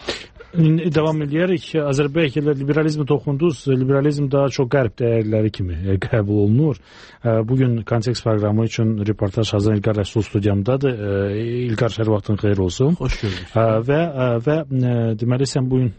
Davam edərək, Azərbaycan liberalizmi toxunduz, liberalizm daha çox qərb dəyərləri kimi qəbul olunur. Bugün kontekst proqramı üçün reportaj hazırlayan İlqar Rəsul studiyamdadır. İlqar, hər vaxtın xeyir olsun. Xoş gördük. Və, və deməli, sən bugün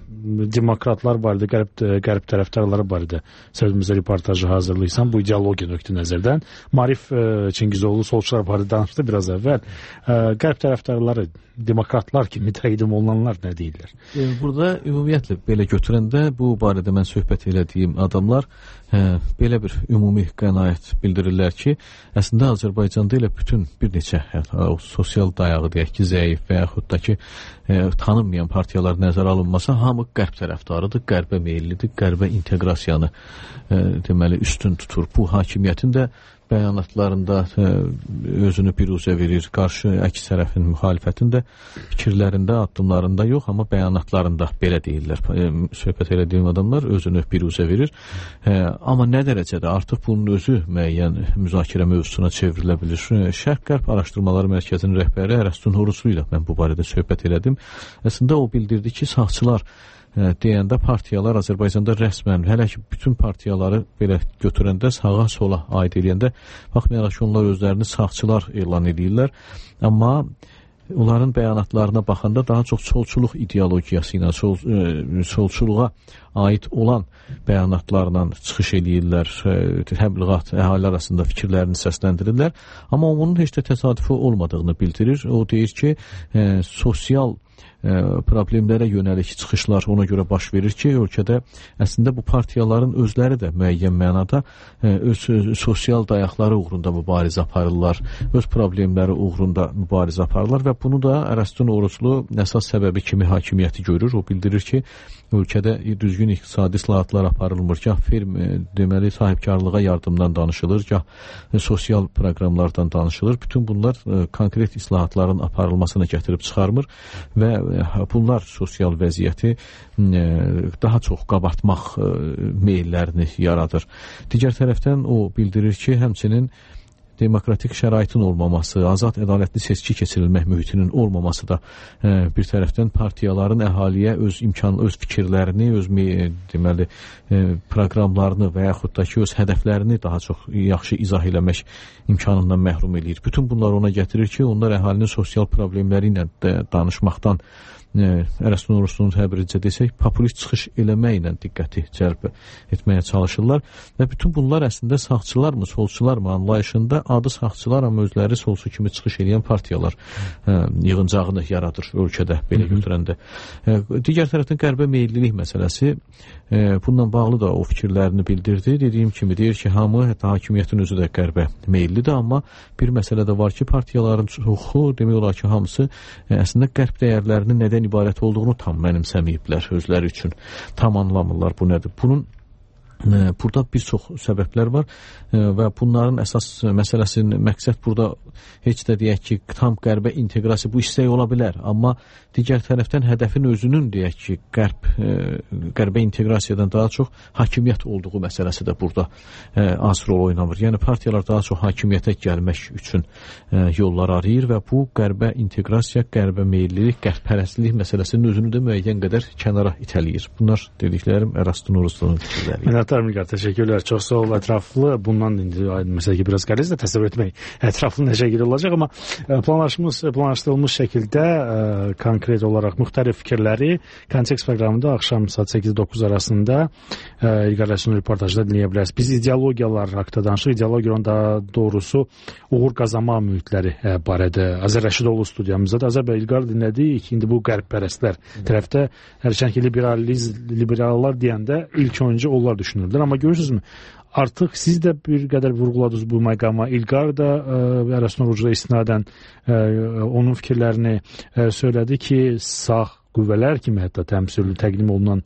demokratlar barədə, qərb, qərb tərəfdarları barədə sözümüzdə reportajı hazırlayırsan, bu ideologiya nöqtə nəzərdən. Marif Çingizoğlu solçular barədə danışdı biraz əvvəl. Qərb tərəfdarları, demokratlar kimi təqdim olunanlar nə deyirlər? Burada ümumiyyətlə belə götürəndə bu barədə mən söhbət elədiyim adamlar hə, belə bir ümumi qənaət bildirirlər ki, əslində Azərbaycanda elə bütün bir neçə hə, o sosial dayağı deyək ki, zəif və yaxud da ki, hə, tanınmayan partiyalar nəzərə alınmasa, hamı qərb tərəfdarıdır, qərbə meyillidir, qərbə inteqrasiyanı hə, deməli üstün tutur. Bu hakimiyyətin də bəyanatlarında ə, özünü biruzə verir, qarşı əks tərəfin müxalifətində fikirlərində, addımlarında yox, amma bəyanatlarında belə deyirlər. Ə, söhbət elədiyim adamlar özünü biruzə verir. Ə, amma nə dərəcədə artıq bunun özü müəyyən müzakirə mövzusuna çevrilə bilir. Şərq-Qərb Araşdırmaları Mərkəzinin rəhbəri Ərəstun Horuslu ilə mən bu barədə söhbət elədim. Əslində o bildirdi ki, sağçılar deyəndə partiyalar Azərbaycanda rəsmən, hələ ki bütün partiyaları belə götürəndə, sağa sola aid edəndə, baxmayaraq ki, onlar özlərini sağçılar elan edirlər, amma onların bəyanatlarına baxanda daha çox solçuluq ideologiyası ilə, sol, e, solçuluğa aid olan bəyanatlarla çıxış edirlər, təbliğat, əhali arasında fikirlərini səsləndirirlər, amma onun heç də təsadüfi olmadığını bildirir. O deyir ki, e, sosial problemlərə yönəlik çıxışlar ona görə baş verir ki, ölkədə əslində bu partiyaların özləri də müəyyən mənada öz sosial dayaqları uğrunda mübarizə aparırlar, öz problemləri uğrunda mübarizə aparırlar və bunu da Ərəstun Horuslu əsas səbəbi kimi hakimiyyəti görür. O bildirir ki, ölkədə düzgün iqtisadi islahatlar aparılmır, gah firm deməli sahibkarlığa yardımdan danışılır, gah sosial proqramlardan danışılır. Bütün bunlar konkret islahatların aparılmasına gətirib çıxarmır və bunlar sosial vəziyyəti daha çox qabartmaq meyllərini yaradır. Digər tərəfdən o bildirir ki, həmçinin demokratik şəraitin olmaması, azad ədalətli seçki keçirilmək mühitinin olmaması da e, bir tərəfdən partiyaların əhaliyə öz imkan, öz fikirlərini, öz deməli e, proqramlarını və yaxud da ki, öz hədəflərini daha çox yaxşı izah eləmək imkanından məhrum eləyir. Bütün bunlar ona gətirir ki, onlar əhalinin sosial problemləri ilə də danışmaqdan Ərəstun Horuslunun təbiricə desək, populist çıxış eləməklə diqqəti cəlb etməyə çalışırlar və bütün bunlar əslində sağçılarmı, solçularmı anlayışında adı sağçılar, amma özləri solçu kimi çıxış edən partiyalar ə, yığıncağını yaradır ölkədə belə Hı -hı. götürəndə. Ə, digər tərəfdən qərbə meyillilik məsələsi ə, bununla bağlı da o fikirlərini bildirdi. Dediyim kimi deyir ki, hamı, hətta hakimiyyətin özü də qərbə meyillidir, amma bir məsələ də var ki, partiyaların çoxu, demək olar ki, hamısı ə, əslində qərb dəyərlərinin nədən ibarət olduğunu tam mənimsəməyiblər özləri üçün. Tam anlamırlar bu nədir. Bunun burada bir çox səbəblər var və bunların əsas məsələsinin məqsəd burada heç də deyək ki, tam qərbə inteqrasiya bu istək ola bilər, amma digər tərəfdən hədəfin özünün deyək ki, qərb qərbə inteqrasiyadan daha çox hakimiyyət olduğu məsələsi də burada az rol oynamır. Yəni partiyalar daha çox hakimiyyətə gəlmək üçün yollar arayır və bu qərbə inteqrasiya, qərbə meyillilik, qərbpərəstlik məsələsinin özünü də müəyyən qədər kənara itələyir. Bunlar dediklərim Ərastin Uruslu'nun fikirləri. Minnətdarım İlqar, təşəkkürlər. Çox sağ ol, ətraflı. Bundan indi məsələ ki, biraz qəliz də təsəvvür etmək ətraflı nə şəkildə olacaq, amma planlaşmış, planlaşdırılmış şəkildə ə, konkret olaraq müxtəlif fikirləri Kontekst proqramında axşam saat səkkiz doqquz arasında İlqar Rəsulun reportajda dinləyə bilərsiniz. Biz ideologiyalar haqqında danışırıq. İdeologiyanın daha doğrusu uğur qazanma mühitləri ə, barədə Azər Rəşidoğlu studiyamızda da Azər bəy İlqar dinlədik. İndi bu qərbpərəstlər tərəfdə hərçənd ki, liberallar deyəndə ilk öncə onlar düşünürdülər. Amma görürsünüzmü, artıq siz də bir qədər vurğuladınız bu məqama. İlqar da Ərastin Orucu'da istinadən ə, onun fikirlərini ə, söylədi ki, sağ qüvvələr kimi, hətta təmsilli təqdim olunan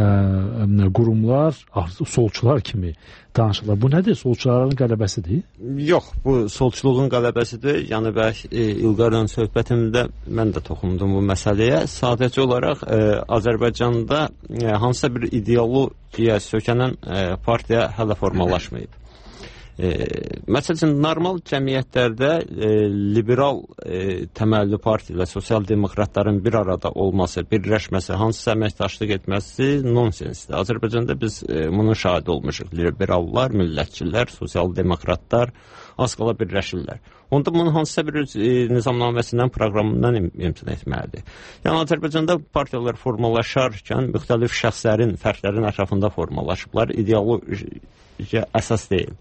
ə, qurumlar solçular kimi danışırlar. Bu nədir? Solçuların qələbəsidir? Yox, bu solçuluğun qələbəsidir. Yəni və e, İlqarla söhbətimdə mən də toxundum bu məsələyə. Sadəcə olaraq e, Azərbaycanda e, hansısa bir ideologiya sökənən e, partiya hələ formalaşmayıb. E, məsələn, normal cəmiyyətlərdə e, liberal e, təməlli partiya ilə sosial demokratların bir arada olması, birləşməsi, hansısa əməkdaşlıq etməsi nonsensdir. Azərbaycanda biz e, bunun şahidi olmuşuq. Liberallar, millətçilər, sosial demokratlar az qala birləşirlər. Onda bunun hansısa bir e, nizamnaməsindən, proqramından im imtina etməlidir. Yəni, Azərbaycanda partiyalar formalaşarkən müxtəlif şəxslərin, fərdlərin ətrafında formalaşıblar. İdeologiya əsas deyil.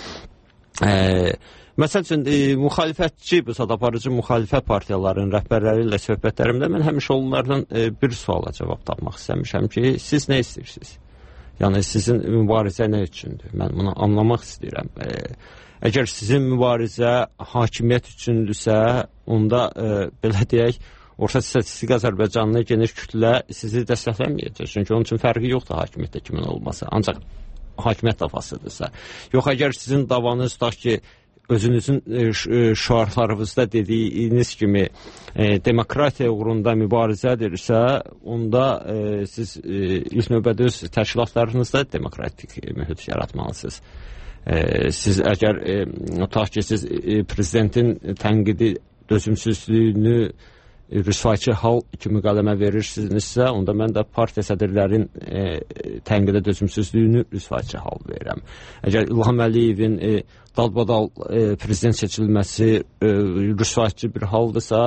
Ee, Məsəl üçün, e, müxalifətçi, bu sadaparıcı müxalifət partiyaların rəhbərləri ilə söhbətlərimdə mən həmişə onlardan e, bir suala cavab tapmaq istəmişəm ki, siz nə istəyirsiniz? Yəni, sizin mübarizə nə üçündür? Mən bunu anlamaq istəyirəm. E, əgər sizin mübarizə hakimiyyət üçündürsə, onda e, belə deyək, orta statistik Azərbaycanlı geniş kütlə sizi dəstəkləməyəcək. Çünki onun üçün fərqi yoxdur hakimiyyətdə kimin olması. Ancaq hakimiyyət davasıdırsa. Yox, əgər sizin davanız tutaq ki, özünüzün şüarlarınızda dediyiniz kimi e, demokratiya uğrunda mübarizədirsə, onda e, siz e, ilk növbədə öz təşkilatlarınızda demokratik mühit yaratmalısınız. E, siz əgər e, tutaq ki, siz e, prezidentin tənqidi dözümsüzlüyünü rüsvayçı hal kimi qələmə verirsinizsə, onda mən də partiya sədrlərin e, tənqidə dözümsüzlüyünü rüsvayçı hal verirəm. Əgər İlham Əliyevin e, dalbadal e, prezident seçilməsi e, rüsvayçı bir haldırsa,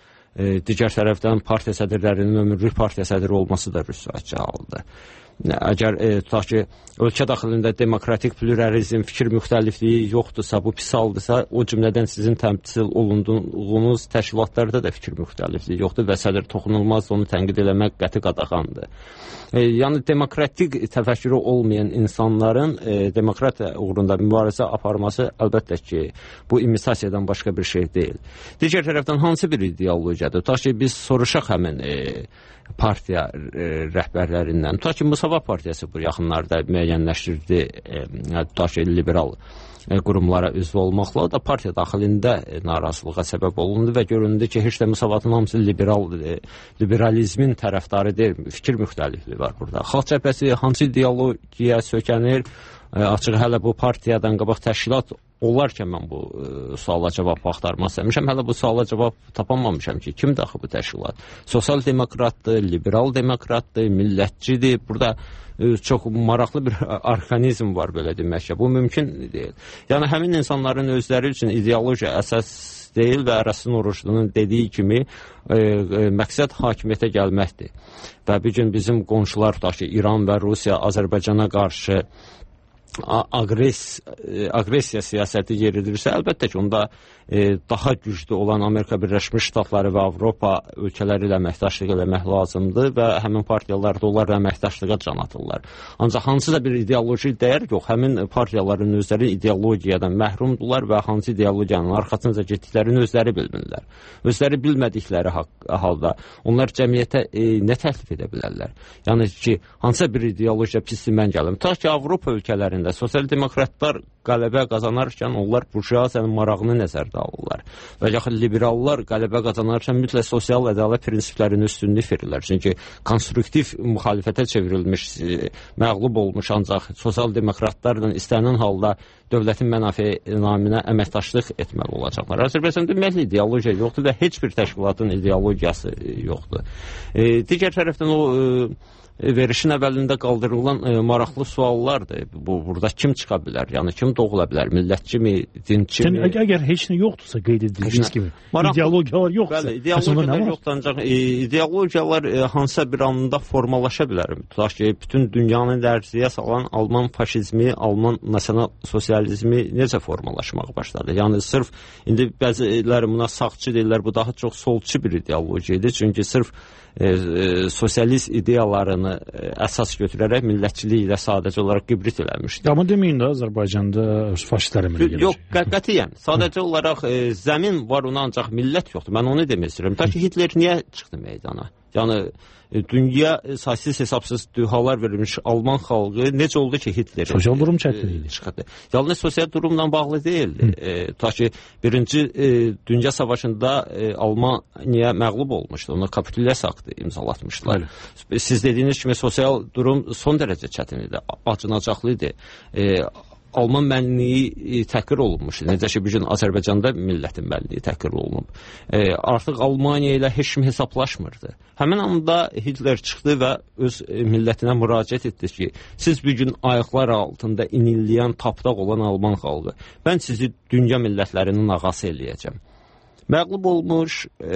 e, digər tərəfdən partiya sədrlərinin ömürlük partiya sədri olması da rüsvayçı haldır. Əgər e, tutaq ki, ölkə daxilində demokratik pluralizm, fikir müxtəlifliyi yoxdursa, bu pis haldırsa, o cümlədən sizin təmsil olunduğunuz təşkilatlarda da fikir müxtəlifliyi yoxdur və sədr toxunulmaz, onu tənqid eləmək qəti qadağandır. E, yəni, demokratik təfəkkürü olmayan insanların e, demokratiya uğrunda mübarizə aparması əlbəttə ki, bu imitasiyadan başqa bir şey deyil. Digər tərəfdən hansı bir ideologiyadır? Tutaq ki, biz soruşaq həmin e, partiya e, rəhbərlərindən. Tutaq ki, Müsavat partiyası bu yaxınlarda müəyyənləşdirdi, e, tutaq ki, liberal e, qurumlara üzv olmaqla da partiya daxilində e, narazılığa səbəb olundu və göründü ki, heç də Müsavatın hamısı liberal, e, liberalizmin tərəfdarı deyil, fikir müxtəlifliyi var burada. Xalq cəbhəsi hansı ideologiya sökənir, e, açıq hələ bu partiyadan qabaq təşkilat olarkən mən bu e, suala cavab axtarmaq istəmişəm. Hələ bu suala cavab tapamamışam ki, kimdir axı bu təşkilat? Sosial demokratdır, liberal demokratdır, millətçidir. Burada e, çox maraqlı bir arxanizm var, belə demək ki. Bu mümkün deyil. Yəni, həmin insanların özləri üçün ideologiya əsas deyil və Ərastin Oruclunun dediyi kimi e, e, məqsəd hakimiyyətə gəlməkdir. Və bir gün bizim qonşular, tutaq ki, İran və Rusiya Azərbaycana qarşı aqres, aqressiya siyasəti yeridirsə, əlbəttə ki, onda e, daha güclü olan Amerika Birləşmiş Ştatları və Avropa ölkələri ilə əməkdaşlıq eləmək lazımdır və həmin partiyalar da onlarla əməkdaşlığa can atırlar. Ancaq hansısa bir ideoloji dəyər yox, həmin partiyaların özləri ideologiyadan məhrumdular və hansı ideologiyanın arxasınca getdiklərini özləri bilmirlər. Özləri bilmədikləri halda onlar cəmiyyətə e, nə təklif edə bilərlər? Yəni ki, hansısa bir ideologiya pisdir, mən gəlim. Ta ki, Avropa ölkələrində sosial demokratlar qələbə qazanarkən onlar burjuaziyanın marağını nəzərdə alırlar. Və yaxud liberallar qələbə qazanarkən mütləq sosial ədalət prinsiplərinin üstünlük verirlər. Çünki konstruktiv müxalifətə çevrilmiş, məğlub olmuş ancaq sosial demokratlarla istənilən halda dövlətin mənafe naminə əməkdaşlıq etməli olacaqlar. Azərbaycanda ümumiyyətlə ideologiya yoxdur və heç bir təşkilatın ideologiyası yoxdur. E, digər tərəfdən o e, verişin əvvəlində qaldırılan e, maraqlı suallardır. Bu, burada kim çıxa bilər? Yəni kim doğula bilər? Millətçi mi? Dinçi mi? Yəni, əgər heç nə yoxdursa qeyd edildiyiniz kimi, maraqlı, ideologiyalar yoxdursa, bəli, ideologiyalar yoxdur, ancaq e, ideologiyalar e, hansısa bir anda formalaşa bilər. Tutaq ki, bütün dünyanı lərziyə salan Alman faşizmi, Alman nasional sosializmi necə formalaşmağa başladı? Yəni sırf indi bəziləri buna sağçı deyirlər, bu daha çox solçu bir ideologiya idi. Çünki sırf E, e, sosialist ideyalarını e, əsas götürərək millətçiliyi ilə sadəcə olaraq qibrit eləmişdi. Amma deməyin də Azərbaycanda faşistlər əmələ gələcək. Yox, qətiyyən. Sadəcə olaraq e, zəmin var, ona ancaq millət yoxdur. Mən onu demək istəyirəm. Ta ki, Hitler niyə çıxdı meydana? Yəni dünya saysız hesabsız dühalar verilmiş Alman xalqı necə oldu ki, Hitler sosial durum çətin idi. Çıxdı. Yalnız sosial durumla bağlı deyildi. E, ta ki birinci e, Dünya Savaşında e, Almaniya məğlub olmuşdu. Ona kapitulyasiya aktı imzalatmışdılar. Bəli. Siz dediyiniz kimi sosial durum son dərəcə çətin idi. Acınacaqlı idi. E, Alman mənliyi təhqir olunmuşdu. Necə ki, bugün Azərbaycanda millətin mənliyi təhqir olunub. E, artıq Almaniya ilə heç kim hesablaşmırdı. Həmin anda Hitler çıxdı və öz millətinə müraciət etdi ki, siz bugün ayaqlar altında inilləyən, tapdaq olan Alman xalqı, mən sizi dünya millətlərinin ağası eləyəcəm. Məğlub olmuş, e,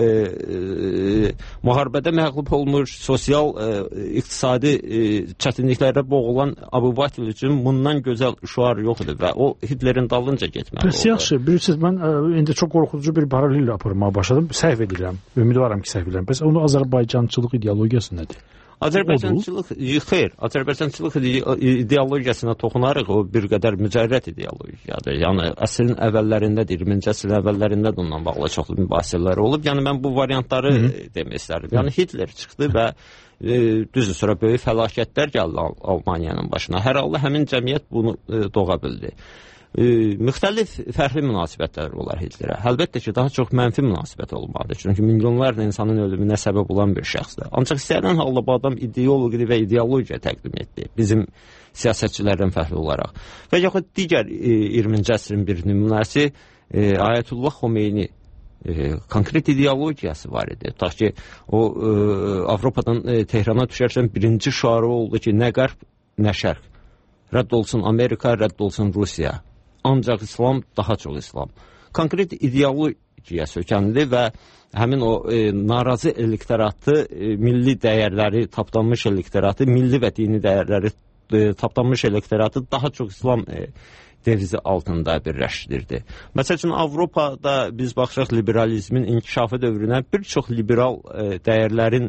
e, müharibədə məğlub olmuş, sosial, e, iqtisadi e, çətinliklərə boğulan Abu Bakr üçün bundan gözəl şüar yoxdur və o Hitlerin dalınca getməli oldu. Bəs yaxşı, bilirsiniz, mən ə, indi çox qorxucu bir paralel aparmağa başladım. Səhv edirəm, ümidvaram ki, səhv edirəm. Bəs onun Azərbaycançılıq ideologiyası nədir? Azərbaycançılıq, xeyr, Azərbaycançılıq ideologiyasına toxunarıq, o bir qədər mücərrət ideologiyadır. Yəni, əsrin əvvəllərində, iyirminci əsrin əvvəllərində də ondan bağlı çoxlu mübahisələr olub. Yəni, mən bu variantları Hı -hı. demək istərdim. Yəni, Hitler çıxdı və e, düzdür, sonra böyük fəlakətlər gəldi Al Almaniyanın başına. Hər halda həmin cəmiyyət bunu e, doğa bildi. E, müxtəlif fərqli münasibətlər olar Hitlerə. Əlbəttə ki, daha çox mənfi münasibət olmalıdır. Çünki milyonlarla insanın ölümünə səbəb olan bir şəxsdir. Ancaq istənilən halda bu adam ideoloji və ideologiya təqdim etdi. Bizim siyasətçilərdən fərqli olaraq. Və yaxud digər e, iyirminci əsrin bir nümunəsi e, Ayətullah Xomeyni e, konkret ideologiyası var idi. Tutaq ki, o e, Avropadan e, Tehrana düşərkən birinci şüarı oldu ki, nə qərb, nə şərq. Rədd olsun Amerika, rədd olsun Rusiya. Ancaq İslam, daha çox İslam. Konkret ideologiya sökənlidir və həmin o e, narazı elektoratı, e, milli dəyərləri tapdanmış elektoratı, milli və dini dəyərləri e, tapdanmış elektoratı daha çox İslam e, devizi altında birləşdirdi. Məsəl üçün, Avropada biz baxırıq liberalizmin inkişafı dövrünə bir çox liberal e, dəyərlərin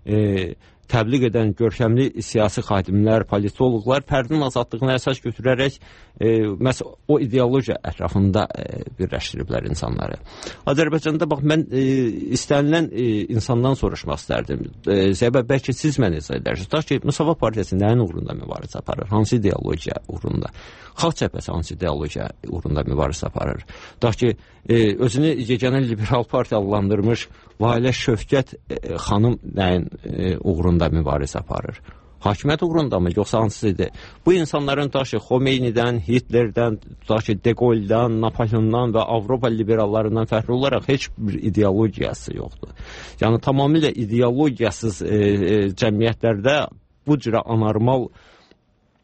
e, təbliğ edən görkəmli siyasi xadimlər, politoloqlar fərdin azadlığına əsas götürərək e, məhz o ideologiya ətrafında e, birləşdiriblər insanları. Azərbaycanda bax, mən e, istənilən e, insandan soruşmaq istərdim. E, Zəybə, bəlkə siz mənə izah edərsiniz. Tutaq ki, Müsavat Partiyası nəyin uğrunda mübarizə aparır? Hansı ideologiya uğrunda? Xalq Cəbhəsi hansı ideologiya uğrunda mübarizə aparır? Tutaq ki, e, özünü yeganə liberal partiya adlandırmış Lalə Şövkət e, xanım nəyin e, uğrunda mübarizə aparır? Hakimiyyət uğrunda mı, yoxsa hansıdır? Bu insanların tutaq ki, Xomeynidən, Hitlerdən, tutaq ki, De Gaulle'dan, Napoleondan və Avropa liberallarından fərqli olaraq heç bir ideologiyası yoxdur. Yəni, tamamilə ideologiyasız e, e, cəmiyyətlərdə bu cürə anormal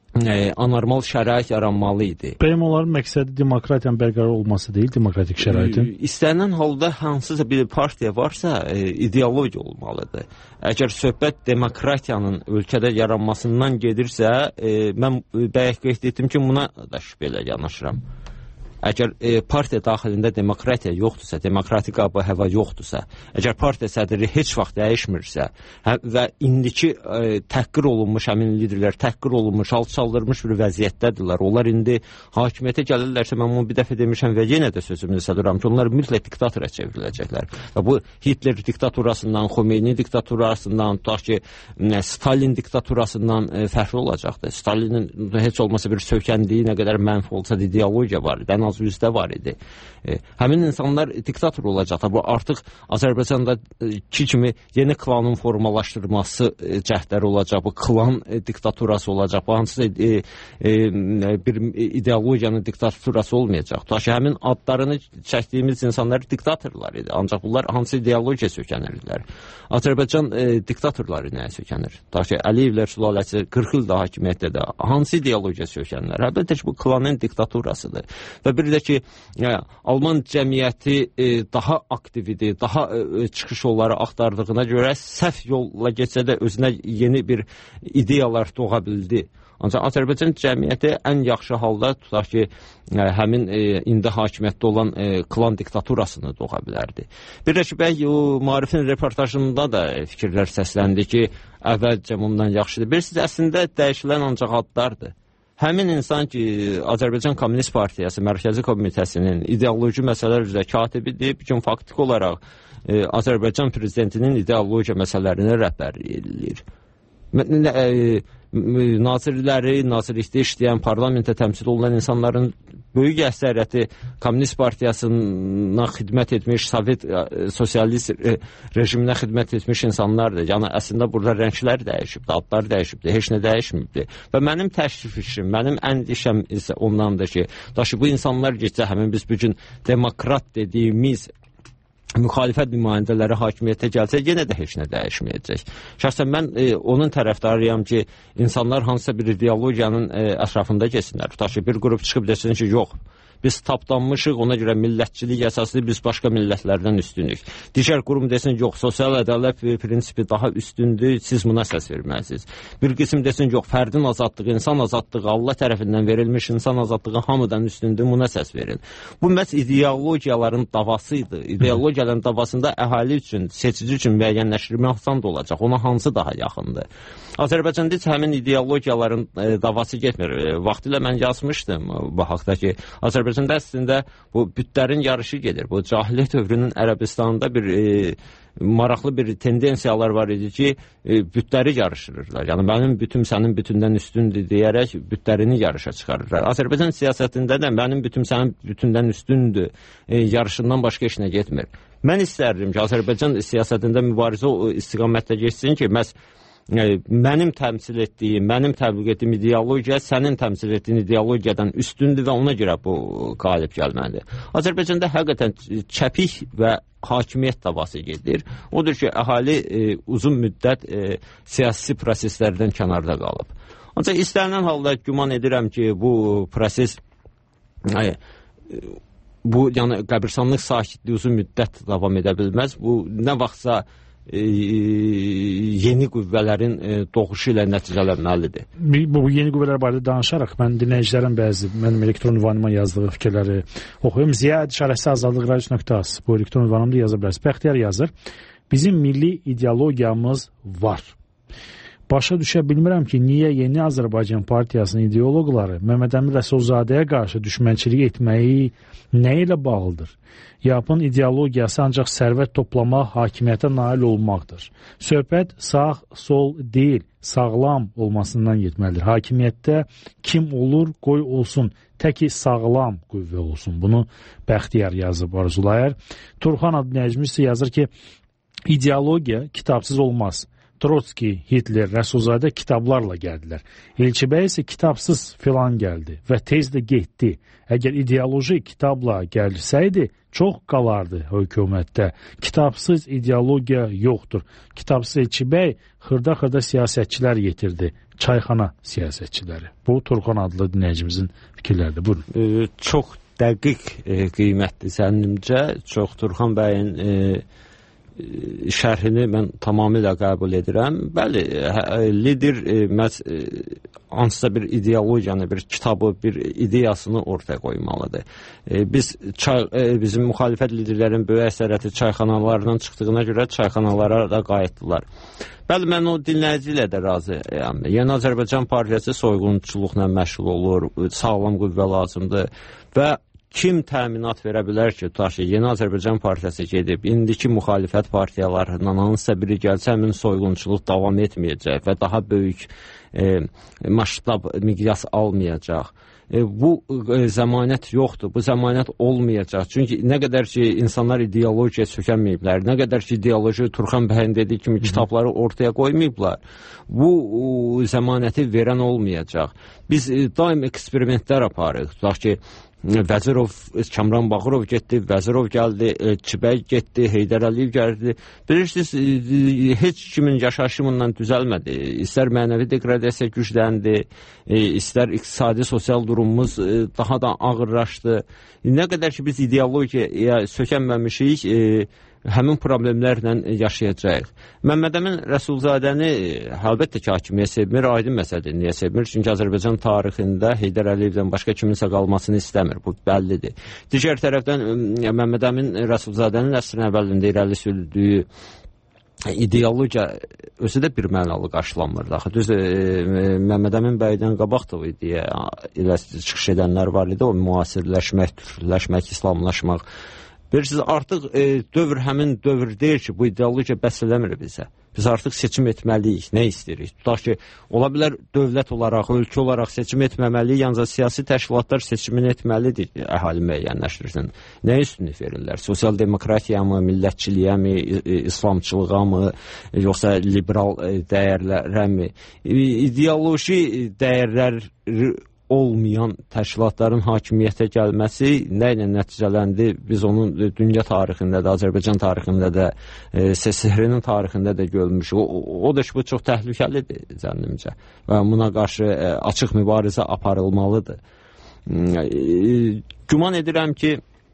e, anormal şərait yaranmalı idi. Bəyəm onların məqsədi demokratiyanın bərqərar olması deyil, demokratik şəraitin? E, istənilən halda hansısa bir partiya varsa, e, ideologiya olmalıdır. Əgər söhbət demokratiyanın ölkədə yaranmasından gedirsə, e, mən bayaq qeyd etdim ki, buna da şübhə yanaşıram. Əgər e, partiya daxilində demokratiya yoxdursa, demokratik ab-hava yoxdursa, əgər partiya sədri heç vaxt dəyişmirsə hə, və indiki e, təhqir olunmuş həmin liderlər təhqir olunmuş, alçaldırmış bir vəziyyətdədirlər. Onlar indi hakimiyyətə gəlirlərsə, mən bunu bir dəfə demişəm və yenə də sözümü səduram ki, onlar mütləq diktatora çevriləcəklər. Və bu Hitler diktaturasından, Xomeyni diktaturasından, tutaq ki, Stalin diktaturasından e, fərqli olacaqdır. Stalinin heç olmasa bir sökəndiyi nə qədər mənfi olsa da ideologiya var idi. Az yüzdə var idi. E, həmin insanlar diktator olacaqlar. Bu artıq Azərbaycanda ki kimi yeni klanın formalaşdırması e, cəhdləri olacaq. Bu klan e, diktaturası olacaq. Bu hansısa e, e, bir ideologiyanın diktaturası olmayacaq. Ta ki həmin adlarını çəkdiyimiz insanlar diktatorlar idi. Ancaq bunlar hansı ideologiya sökənirlər? Azərbaycan e, diktatorları nəyə sökənir? Ta ki Əliyevlər sülaləsi qırx ildə hakimiyyətdə də hansı ideologiya sökənirlər? Əlbəttə ki, bu klanın diktaturasıdır. Və bir də ki, yəni, Alman cəmiyyəti e, daha aktiv idi, daha e, çıxış yolları axtardığına görə səhv yolla getsə də özünə yeni bir ideyalar doğa bildi. Ancaq Azərbaycan cəmiyyəti ən yaxşı halda tutaq ki, ə, həmin ə, indi hakimiyyətdə olan ə, klan diktaturasını doğa bilərdi. Bir də ki, bəy, o Maarifin reportajında da fikirlər səsləndi ki, əvvəlcə bundan yaxşıdır. Bilirsiniz, əslində dəyişilən ancaq adlardır. Həmin insan ki, Azərbaycan Komünist Partiyası Mərkəzi Komitəsinin ideoloji məsələlər üzrə katibidir, bir gün faktik olaraq ə, Azərbaycan prezidentinin ideologiya məsələlərini rəhbərlik edilir. Ə, nazirləri, nazirlikdə işləyən, parlamentə təmsil olunan insanların böyük əksəriyyəti Komünist Partiyasına xidmət etmiş, Sovet sosialist rejiminə xidmət etmiş insanlardır. Yəni, əslində burada rənglər dəyişibdir, adlar dəyişibdir, heç nə dəyişmibdir. Və mənim təşrif işim, mənim əndişəm isə ondandır ki, daşı bu insanlar geçsə, həmin biz bugün demokrat dediyimiz müxalifət nümayəndələri hakimiyyətə gəlsə, yenə də heç nə dəyişməyəcək. Şəxsən mən e, onun tərəfdarıyam ki, insanlar hansısa bir ideologiyanın e, ətrafında keçsinlər. Tutaq ki, bir qrup çıxıb desin ki, yox, biz tapdanmışıq, ona görə millətçilik əsaslı biz başqa millətlərdən üstünük. Digər qurum desin, yox, sosial ədalət prinsipi daha üstündür, siz buna səs verməlisiz. Bir qism desin, yox, fərdin azadlığı, insan azadlığı Allah tərəfindən verilmiş insan azadlığı hamıdan üstündür, buna səs verin. Bu məhz ideologiyaların davasıydı. İdeologiyaların davasında əhali üçün, seçici üçün müəyyənləşdirmə asan da olacaq. Ona hansı daha yaxındır? Azərbaycanda heç həmin ideologiyaların e, davası getmir. E, vaxtilə mən yazmışdım bu haqda ki, Azərbaycanda əslində bu bütlərin yarışı gedir. Bu cahiliyyət dövrünün Ərəbistanında bir e, maraqlı bir tendensiyalar var idi ki, e, bütləri yarışırırlar. Yəni mənim bütüm sənin bütündən üstündür deyərək bütlərini yarışa çıxarırlar. Azərbaycan siyasətində də mənim bütüm sənin bütündən üstündür e, yarışından başqa işinə getmir. Mən istərdim ki, Azərbaycan siyasətində mübarizə o istiqamətdə geçsin ki, məhz mənim təmsil etdiyim, mənim təbliğ etdiyim ideologiya sənin təmsil etdiyin ideologiyadan üstündür və ona görə bu qalib gəlməlidir. Azərbaycanda həqiqətən çəpik və hakimiyyət davası gedir. Odur ki, əhali e, uzun müddət e, siyasi proseslərdən kənarda qalıb. Ancaq istənilən halda güman edirəm ki, bu proses e, bu yəni qəbirstanlıq sakitliyi uzun müddət davam edə bilməz. Bu nə vaxtsa E, yeni qüvvələrin e, doğuşu ilə nəticələnməlidir. Bu, bu yeni qüvvələr barədə danışaraq mən dinləyicilərin bəzi mənim elektron ünvanıma yazdığı fikirləri oxuyum. Ziya işarəsi azadlıq radiosu nöqtə az bu elektron ünvanımda yaza bilərsiniz. Bəxtiyar yazır. Bizim milli ideologiyamız var. Başa düşə bilmirəm ki, niyə Yeni Azərbaycan Partiyasının ideoloqları Məhəmməd Əmin Rəsulzadəyə qarşı düşmənçilik etməyi nə ilə bağlıdır? Yapın ideologiyası ancaq sərvət toplamaq, hakimiyyətə nail olmaqdır. Söhbət sağ, sol deyil, sağlam olmasından getməlidir. Hakimiyyətdə kim olur, qoy olsun, təki sağlam qüvvə olsun. Bunu Bəxtiyar yazıb arzulayır. Turxan adlı dinləyicimiz yazır ki, ideologiya kitabsız olmaz. Trotski, Hitler, Rəsulzadə kitablarla gəldilər. Elçibəy isə kitabsız filan gəldi və tez də getdi. Əgər ideoloji kitabla gəlsəydi, çox qalardı hökumətdə. Kitabsız ideologiya yoxdur. Kitabsız Elçibəy xırda-xırda siyasətçilər yetirdi. Çayxana siyasətçiləri. Bu Turxan adlı dinləyicimizin fikirləridir. Buyurun. E, çox dəqiq e, qiymətli zənnimcə. Çox Turxan bəyin e, şərhini mən tamamilə qəbul edirəm. Bəli, lider e, məz, e, hansısa bir ideologiyanı, bir kitabı, bir ideyasını ortaya qoymalıdır. E, biz çay, e, bizim müxalifət liderlərin böyük əsərəti çayxanalardan çıxdığına görə çayxanalara da qayıtdılar. Bəli, mən o dinləyici ilə də razıyam. Yeni Azərbaycan Partiyası soyğunçuluqla məşğul olur, sağlam qüvvə lazımdır və kim təminat verə bilər ki, tutaq ki, Yeni Azərbaycan Partiyası gedib, indiki müxalifət partiyalarından hansısa biri gəlsə, həmin soyğunçuluq davam etməyəcək və daha böyük e, maştab, miqyas almayacaq. E, bu e, zəmanət yoxdur, bu zəmanət olmayacaq. Çünki nə qədər ki, insanlar ideologiya sökənməyiblər, nə qədər ki, ideoloji Turxan bəyin dediyi kimi kitabları ortaya qoymayıblar, bu o, zəmanəti verən olmayacaq. Biz e, daim eksperimentlər aparıq. Tutaq ki, Vəzirov, Kamran Bağırov getdi, Vəzirov gəldi, Elçibəy getdi, Heydər Əliyev gəldi. Bilirsiniz, heç kimin yaşayışımından düzəlmədi. İstər mənəvi degradasiya gücləndi, istər iqtisadi, sosial durumumuz daha da ağırlaşdı. Nə qədər ki, biz ideologiyaya sökənməmişik, həmin problemlərlə yaşayacağıq. Məmmədəmin Rəsulzadəni əlbəttə ki, hakimiyyət sevmir, aydın məsələdir, niyə sevmir? Çünki Azərbaycan tarixində Heydər Əliyevdən başqa kiminsə qalmasını istəmir, bu bəllidir. Digər tərəfdən Məmmədəmin Rəsulzadənin əsrin əvvəlində irəli sürdüyü ideologiya özü də bir mənalı qarşılanmırdı. Axı düz e, Məmmədəmin bəydən qabaq da o ideya ilə çıxış edənlər var idi, o müasirləşmək, türkləşmək, islamlaşmaq. Bilirsiniz, artıq e, dövr həmin dövr deyir ki, bu ideologiya bəs eləmir bizə. Biz artıq seçim etməliyik, nə istəyirik? Tutaq ki, ola bilər dövlət olaraq, ölkə olaraq seçim etməməliyik, yalnız siyasi təşkilatlar seçimini etməlidir, əhali müəyyənləşdirsin. Nə üstünlük verirlər? Sosial demokratiya mı, millətçiliyə mi, islamçılığa mı, yoxsa liberal dəyərlərə mi? İdeoloji dəyərlər olmayan təşkilatların hakimiyyətə gəlməsi nə ilə nəticələndi? Biz onun dünya tarixində də, Azərbaycan tarixində də, e, S S R-nin tarixində də görmüşük. O, o da ki, bu çox təhlükəlidir zənnimcə və buna qarşı e, açıq mübarizə aparılmalıdır. E, güman edirəm ki,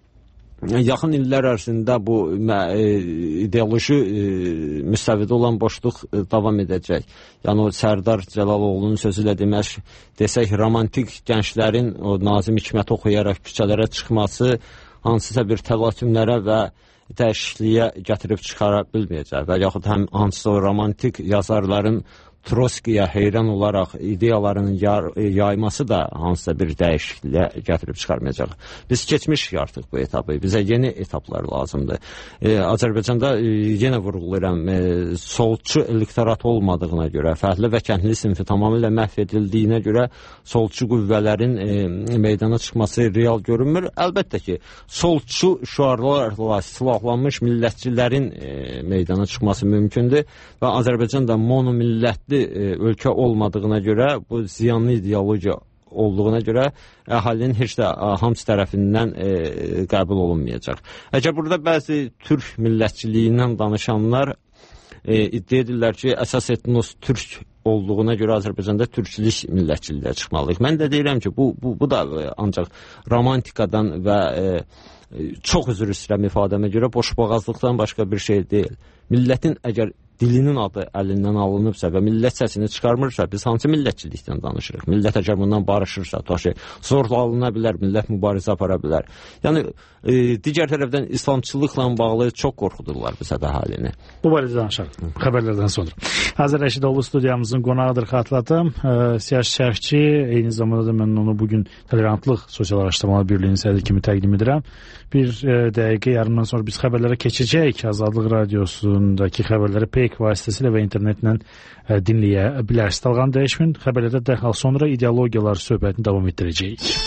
yaxın illər ərzində bu e, ideoloji e, müstəvidə olan boşluq e, davam edəcək. Yəni o Sərdar Cəlaloğlu'nun sözü ilə demək, desək, romantik gənclərin o Nazim Hikmət oxuyaraq küçələrə çıxması hansısa bir təlatümlərə və dəyişikliyə gətirib çıxara bilməyəcək və yaxud həm hansısa o romantik yazarların Trotskiyə heyran olaraq ideyalarının yayması da hansısa bir dəyişikliyə gətirib çıxarmayacaq. Biz keçmişik artıq bu etapı. Bizə yeni etaplar lazımdır. E, Azərbaycanda e, yenə vurğulayıram, e, solçu elektorat olmadığına görə, fəhlə və kəndli sinfi tamamilə məhv edildiyinə görə solçu qüvvələrin e, meydana çıxması real görünmür. Əlbəttə ki, solçu şüarlarla silahlanmış millətçilərin e, meydana çıxması mümkündür və Azərbaycan da monomillətli ölkə olmadığına görə, bu ziyanlı ideologiya olduğuna görə əhalinin heç də hamısı tərəfindən e, qəbul olunmayacaq. Əgər burada bəzi türk millətçiliyindən danışanlar e, iddia edirlər ki, əsas etnos türk olduğuna görə Azərbaycanda türkçülük millətçiliyə çıxmalıyıq. Mən də deyirəm ki, bu, bu, bu da ancaq romantikadan və e, çox üzr istəyirəm ifadəmə görə boşboğazlıqdan başqa bir şey deyil. Millətin əgər dilinin adı əlindən alınıbsa və millət səsini çıxarmırsa, biz hansı millətçilikdən danışırıq? Millət əgər bundan barışırsa, tutaq ki, zorla alına bilər, millət mübarizə apara bilər. Yəni, e, digər tərəfdən İslamçılıqla bağlı çox qorxudurlar bizə də halini. Bu barədə danışarıq, xəbərlərdən sonra. Azər Rəşidoğlu studiyamızın qonağıdır, xatırladım. E, siyasi şərhçi, eyni zamanda da mən onu bugün Tolerantlıq Sosial Araşdırmalar Birliyinin sədri kimi təqdim edirəm. Bir e, dəqiqə yarımdan sonra biz xəbərlərə keçəcəyik. Azadlıq Radiosundakı xəbərləri Peyk vasitəsilə və internetlə e, dinləyə bilərsiniz. Dalğanı dəyişməyin. Xəbərlərdə dərhal sonra ideologiyalar söhbətini davam etdirəcəyik.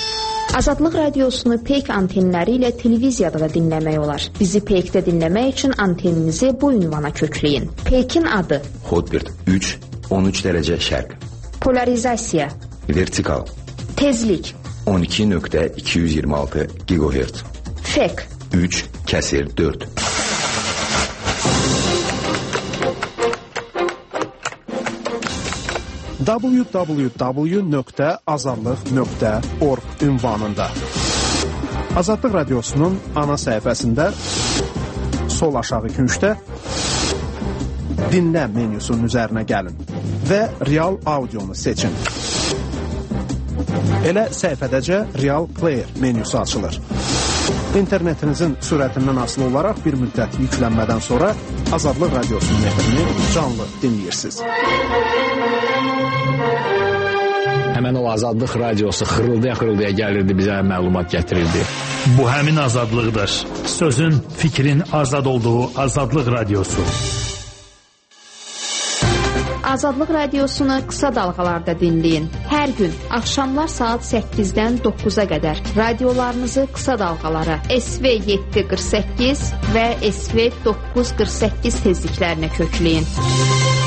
Azadlıq radiosunu Peyk antenləri ilə televiziyada da dinləmək olar. Bizi Peykdə dinləmək üçün anteninizi bu ünvana kökləyin. Peykin adı: Hotbird üç on üç dərəcə şərq. Polarizasiya: Vertikal. Tezlik: on iki nöqtə iki yüz iyirmi altı gigahertz. Fek: üç kəsir dörd. w w w nöqtə azadlıq nöqtə org ünvanında. Azadlıq radiosunun ana səhifəsində sol aşağı küncdə dinlə menyusunun üzərinə gəlin və real audionu seçin. Elə səhifədəcə Real Player menyusu açılır. İnternetinizin sürətindən asılı olaraq bir müddət yüklənmədən sonra Azadlıq radiosunun efrini canlı dinləyirsiniz. Həmən o Azadlıq radiosu xırıldaya-xırıldaya gəlirdi, bizə məlumat gətirirdi. Bu həmin azadlıqdır. Sözün, fikrin azad olduğu Azadlıq radiosu. Azadlıq radiosunu qısa dalğalarda dinləyin. Hər gün axşamlar saat səkkizdən doqquza qədər radiolarınızı qısa dalğalara S V yeddi qırx səkkiz və S V doqquz qırx səkkiz tezliklərinə kökləyin.